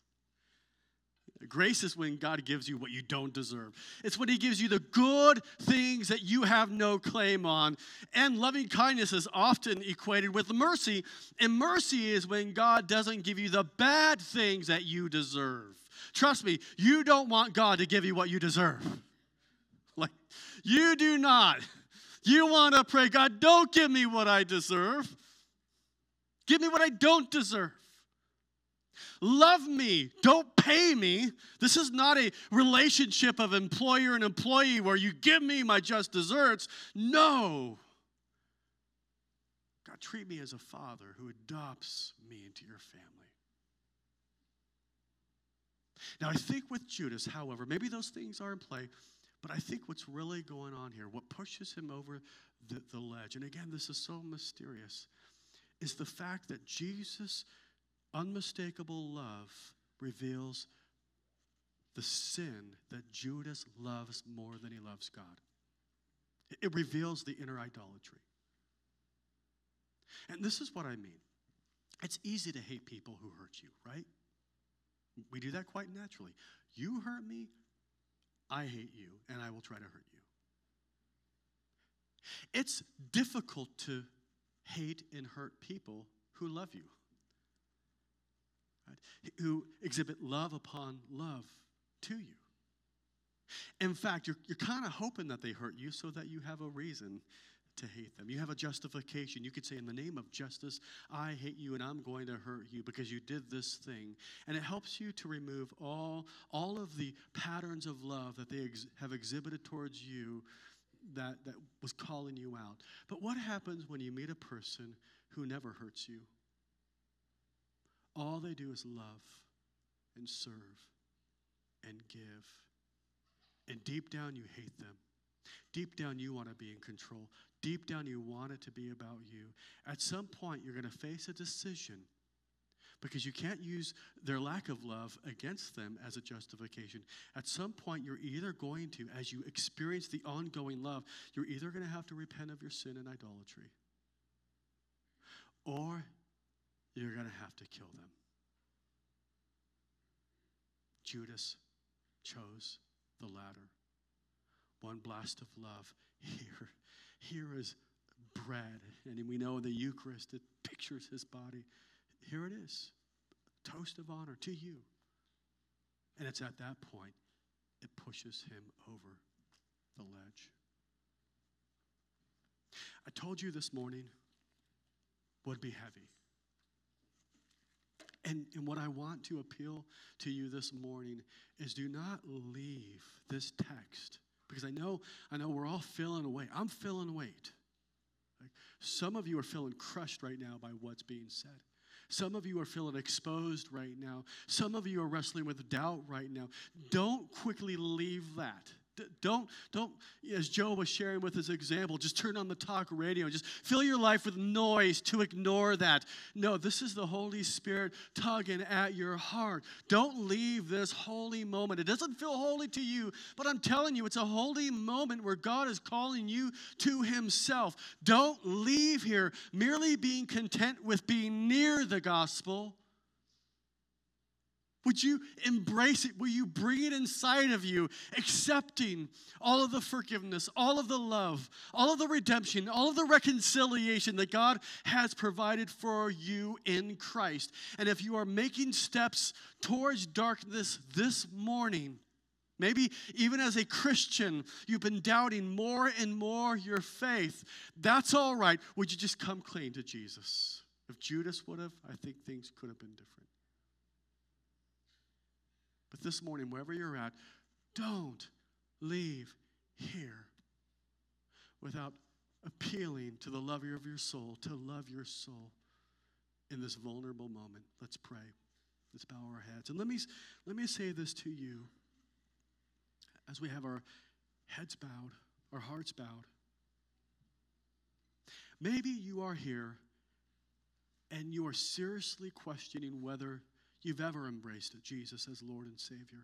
Grace is when God gives you what you don't deserve. It's when he gives you the good things that you have no claim on. And loving kindness is often equated with mercy. And mercy is when God doesn't give you the bad things that you deserve. Trust me, you don't want God to give you what you deserve. Like, you do not. You want to pray, God, don't give me what I deserve. Give me what I don't deserve. Love me. Don't pay me. This is not a relationship of employer and employee where you give me my just desserts. No. God, treat me as a father who adopts me into your family. Now, I think with Judas, however, maybe those things are in play, but I think what's really going on here, what pushes him over the ledge, and again, this is so mysterious, is the fact that Jesus' unmistakable love reveals the sin that Judas loves more than he loves God. It reveals the inner idolatry. And this is what I mean. It's easy to hate people who hurt you, right? We do that quite naturally. You hurt me, I hate you, and I will try to hurt you. It's difficult to hate and hurt people who love you, right? Who exhibit love upon love to you. In fact, you're kind of hoping that they hurt you so that you have a reason to hate them. You have a justification. You could say, in the name of justice, I hate you and I'm going to hurt you because you did this thing. And it helps you to remove all of the patterns of love that they have exhibited towards you that was calling you out. But what happens when you meet a person who never hurts you? All they do is love and serve and give. And deep down you hate them. Deep down you want to be in control. Deep down you want it to be about you. At some point you're going to face a decision because you can't use their lack of love against them as a justification. At some point you're either going to, as you experience the ongoing love, you're either going to have to repent of your sin and idolatry, or you're going to have to kill them. Judas chose the latter. One blast of love. Here is bread. And we know in the Eucharist it pictures his body. Here it is. Toast of honor to you. And it's at that point it pushes him over the ledge. I told you this morning would be heavy. And what I want to appeal to you this morning is do not leave this text. Because I know we're all feeling weight. I'm feeling weight. Like, some of you are feeling crushed right now by what's being said. Some of you are feeling exposed right now. Some of you are wrestling with doubt right now. Don't quickly leave that. Don't, as Joe was sharing with his example, just turn on the talk radio and just fill your life with noise to ignore that. No, this is the Holy Spirit tugging at your heart. Don't leave this holy moment. It doesn't feel holy to you, but I'm telling you, it's a holy moment where God is calling you to himself. Don't leave here merely being content with being near the gospel Would you embrace it? Will you bring it inside of you, accepting all of the forgiveness, all of the love, all of the redemption, all of the reconciliation that God has provided for you in Christ? And if you are making steps towards darkness this morning, maybe even as a Christian, you've been doubting more and more your faith, that's all right. Would you just come clean to Jesus? If Judas would have, I think things could have been different. But this morning, wherever you're at, don't leave here without appealing to the lover of your soul, to love your soul in this vulnerable moment. Let's pray. Let's bow our heads. And let me say this to you as we have our heads bowed, our hearts bowed. Maybe you are here and you are seriously questioning whether you've ever embraced Jesus as Lord and Savior.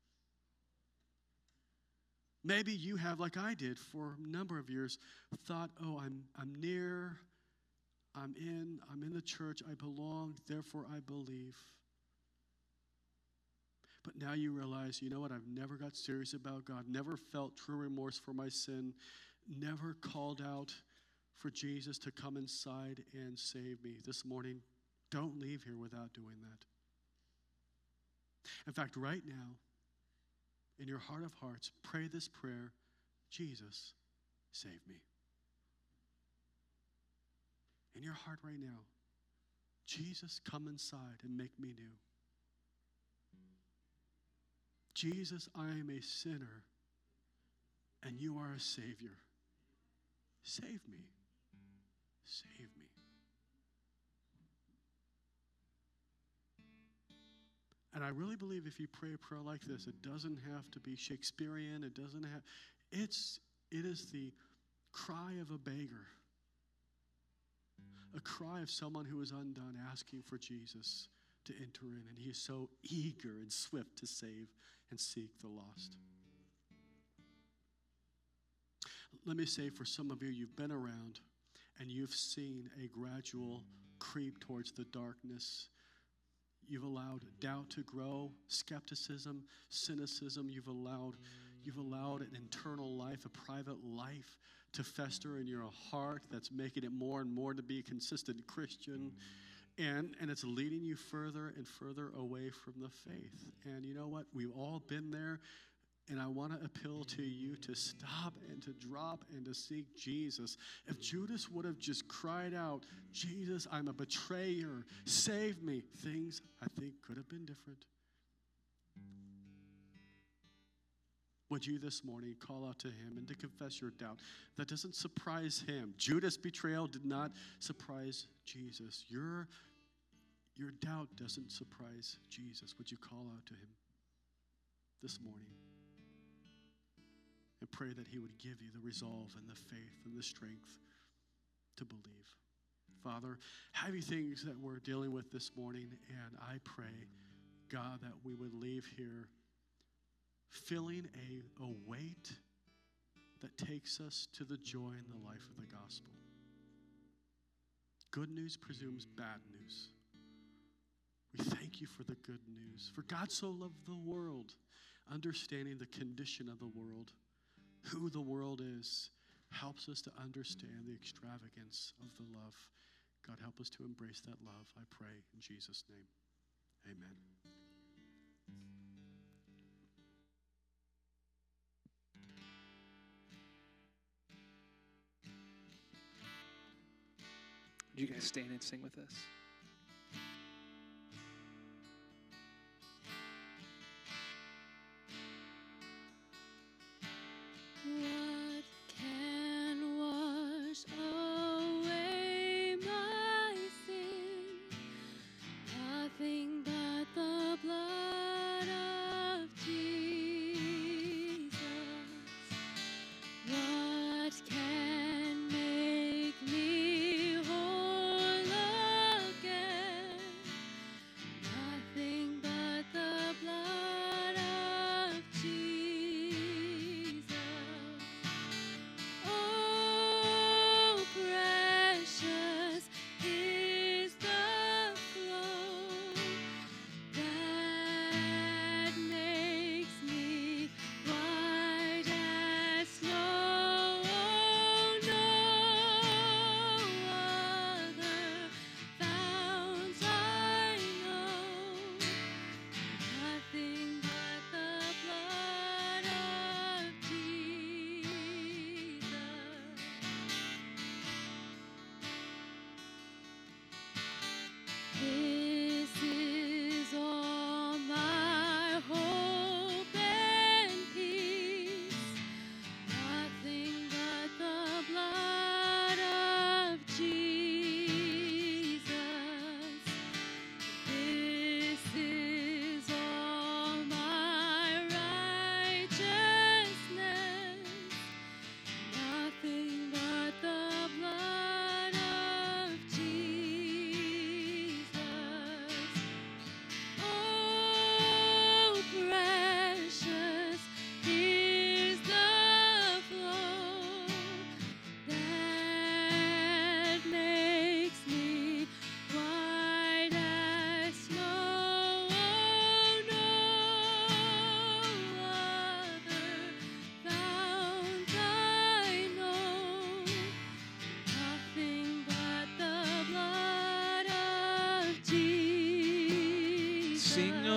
Maybe you have, like I did for a number of years, thought, oh, I'm near, I'm in the church, I belong, therefore I believe. But now you realize, you know what, I've never got serious about God, never felt true remorse for my sin, never called out for Jesus to come inside and save me. This morning, don't leave here without doing that. In fact, right now, in your heart of hearts, pray this prayer: Jesus, save me. In your heart right now, Jesus, come inside and make me new. Jesus, I am a sinner, and you are a Savior. Save me. Save me. And I really believe if you pray a prayer like this, it doesn't have to be Shakespearean. It is the cry of a beggar, a cry of someone who is undone, asking for Jesus to enter in. And he is so eager and swift to save and seek the lost. Let me say, for some of you, you've been around and you've seen a gradual creep towards the darkness. You've allowed doubt to grow, skepticism, cynicism. You've allowed an internal life, a private life to fester in your heart that's making it more and more to be a consistent Christian. And it's leading you further and further away from the faith. And you know what? We've all been there. And I want to appeal to you to stop and to drop and to seek Jesus. If Judas would have just cried out, Jesus, I'm a betrayer, save me, things I think could have been different. Would you this morning call out to him and to confess your doubt? That doesn't surprise him. Judas' betrayal did not surprise Jesus. Your doubt doesn't surprise Jesus. Would you call out to him this morning? And pray that he would give you the resolve and the faith and the strength to believe. Father, heavy things that we're dealing with this morning, and I pray, God, that we would leave here feeling a weight that takes us to the joy and the life of the gospel. Good news presumes bad news. We thank you for the good news. For God so loved the world, understanding the condition of the world, who the world is, helps us to understand the extravagance of the love. God, help us to embrace that love, I pray in Jesus' name. Amen. Would you guys stand and sing with us? What can wash away my sin? Nothing but the blood of Jesus. What can make me whole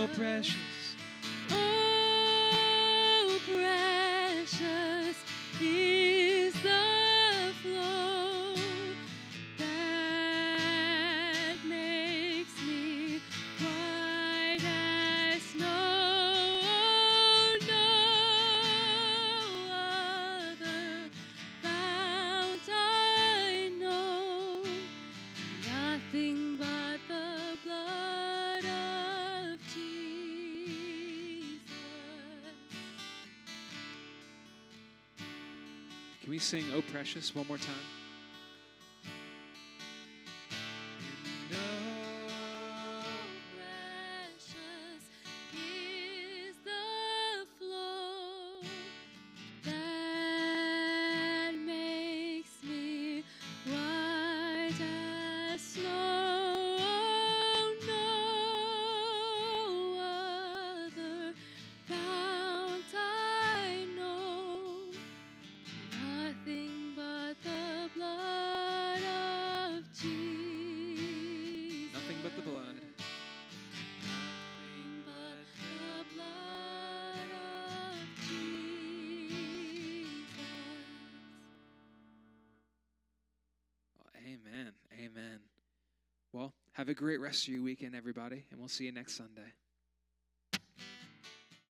Oh, precious. Oh, precious is the flow that makes me white as snow. No other fount I know, nothing but the blood of Jesus. Can we sing Oh Precious one more time? And Precious is the flow that makes me white as snow. No other fount I know, nothing but the blood of Jesus. nothing but the blood. Nothing but the blood of Jesus. Oh, amen. Amen. Well, have a great rest of your weekend, everybody, and we'll see you next Sunday.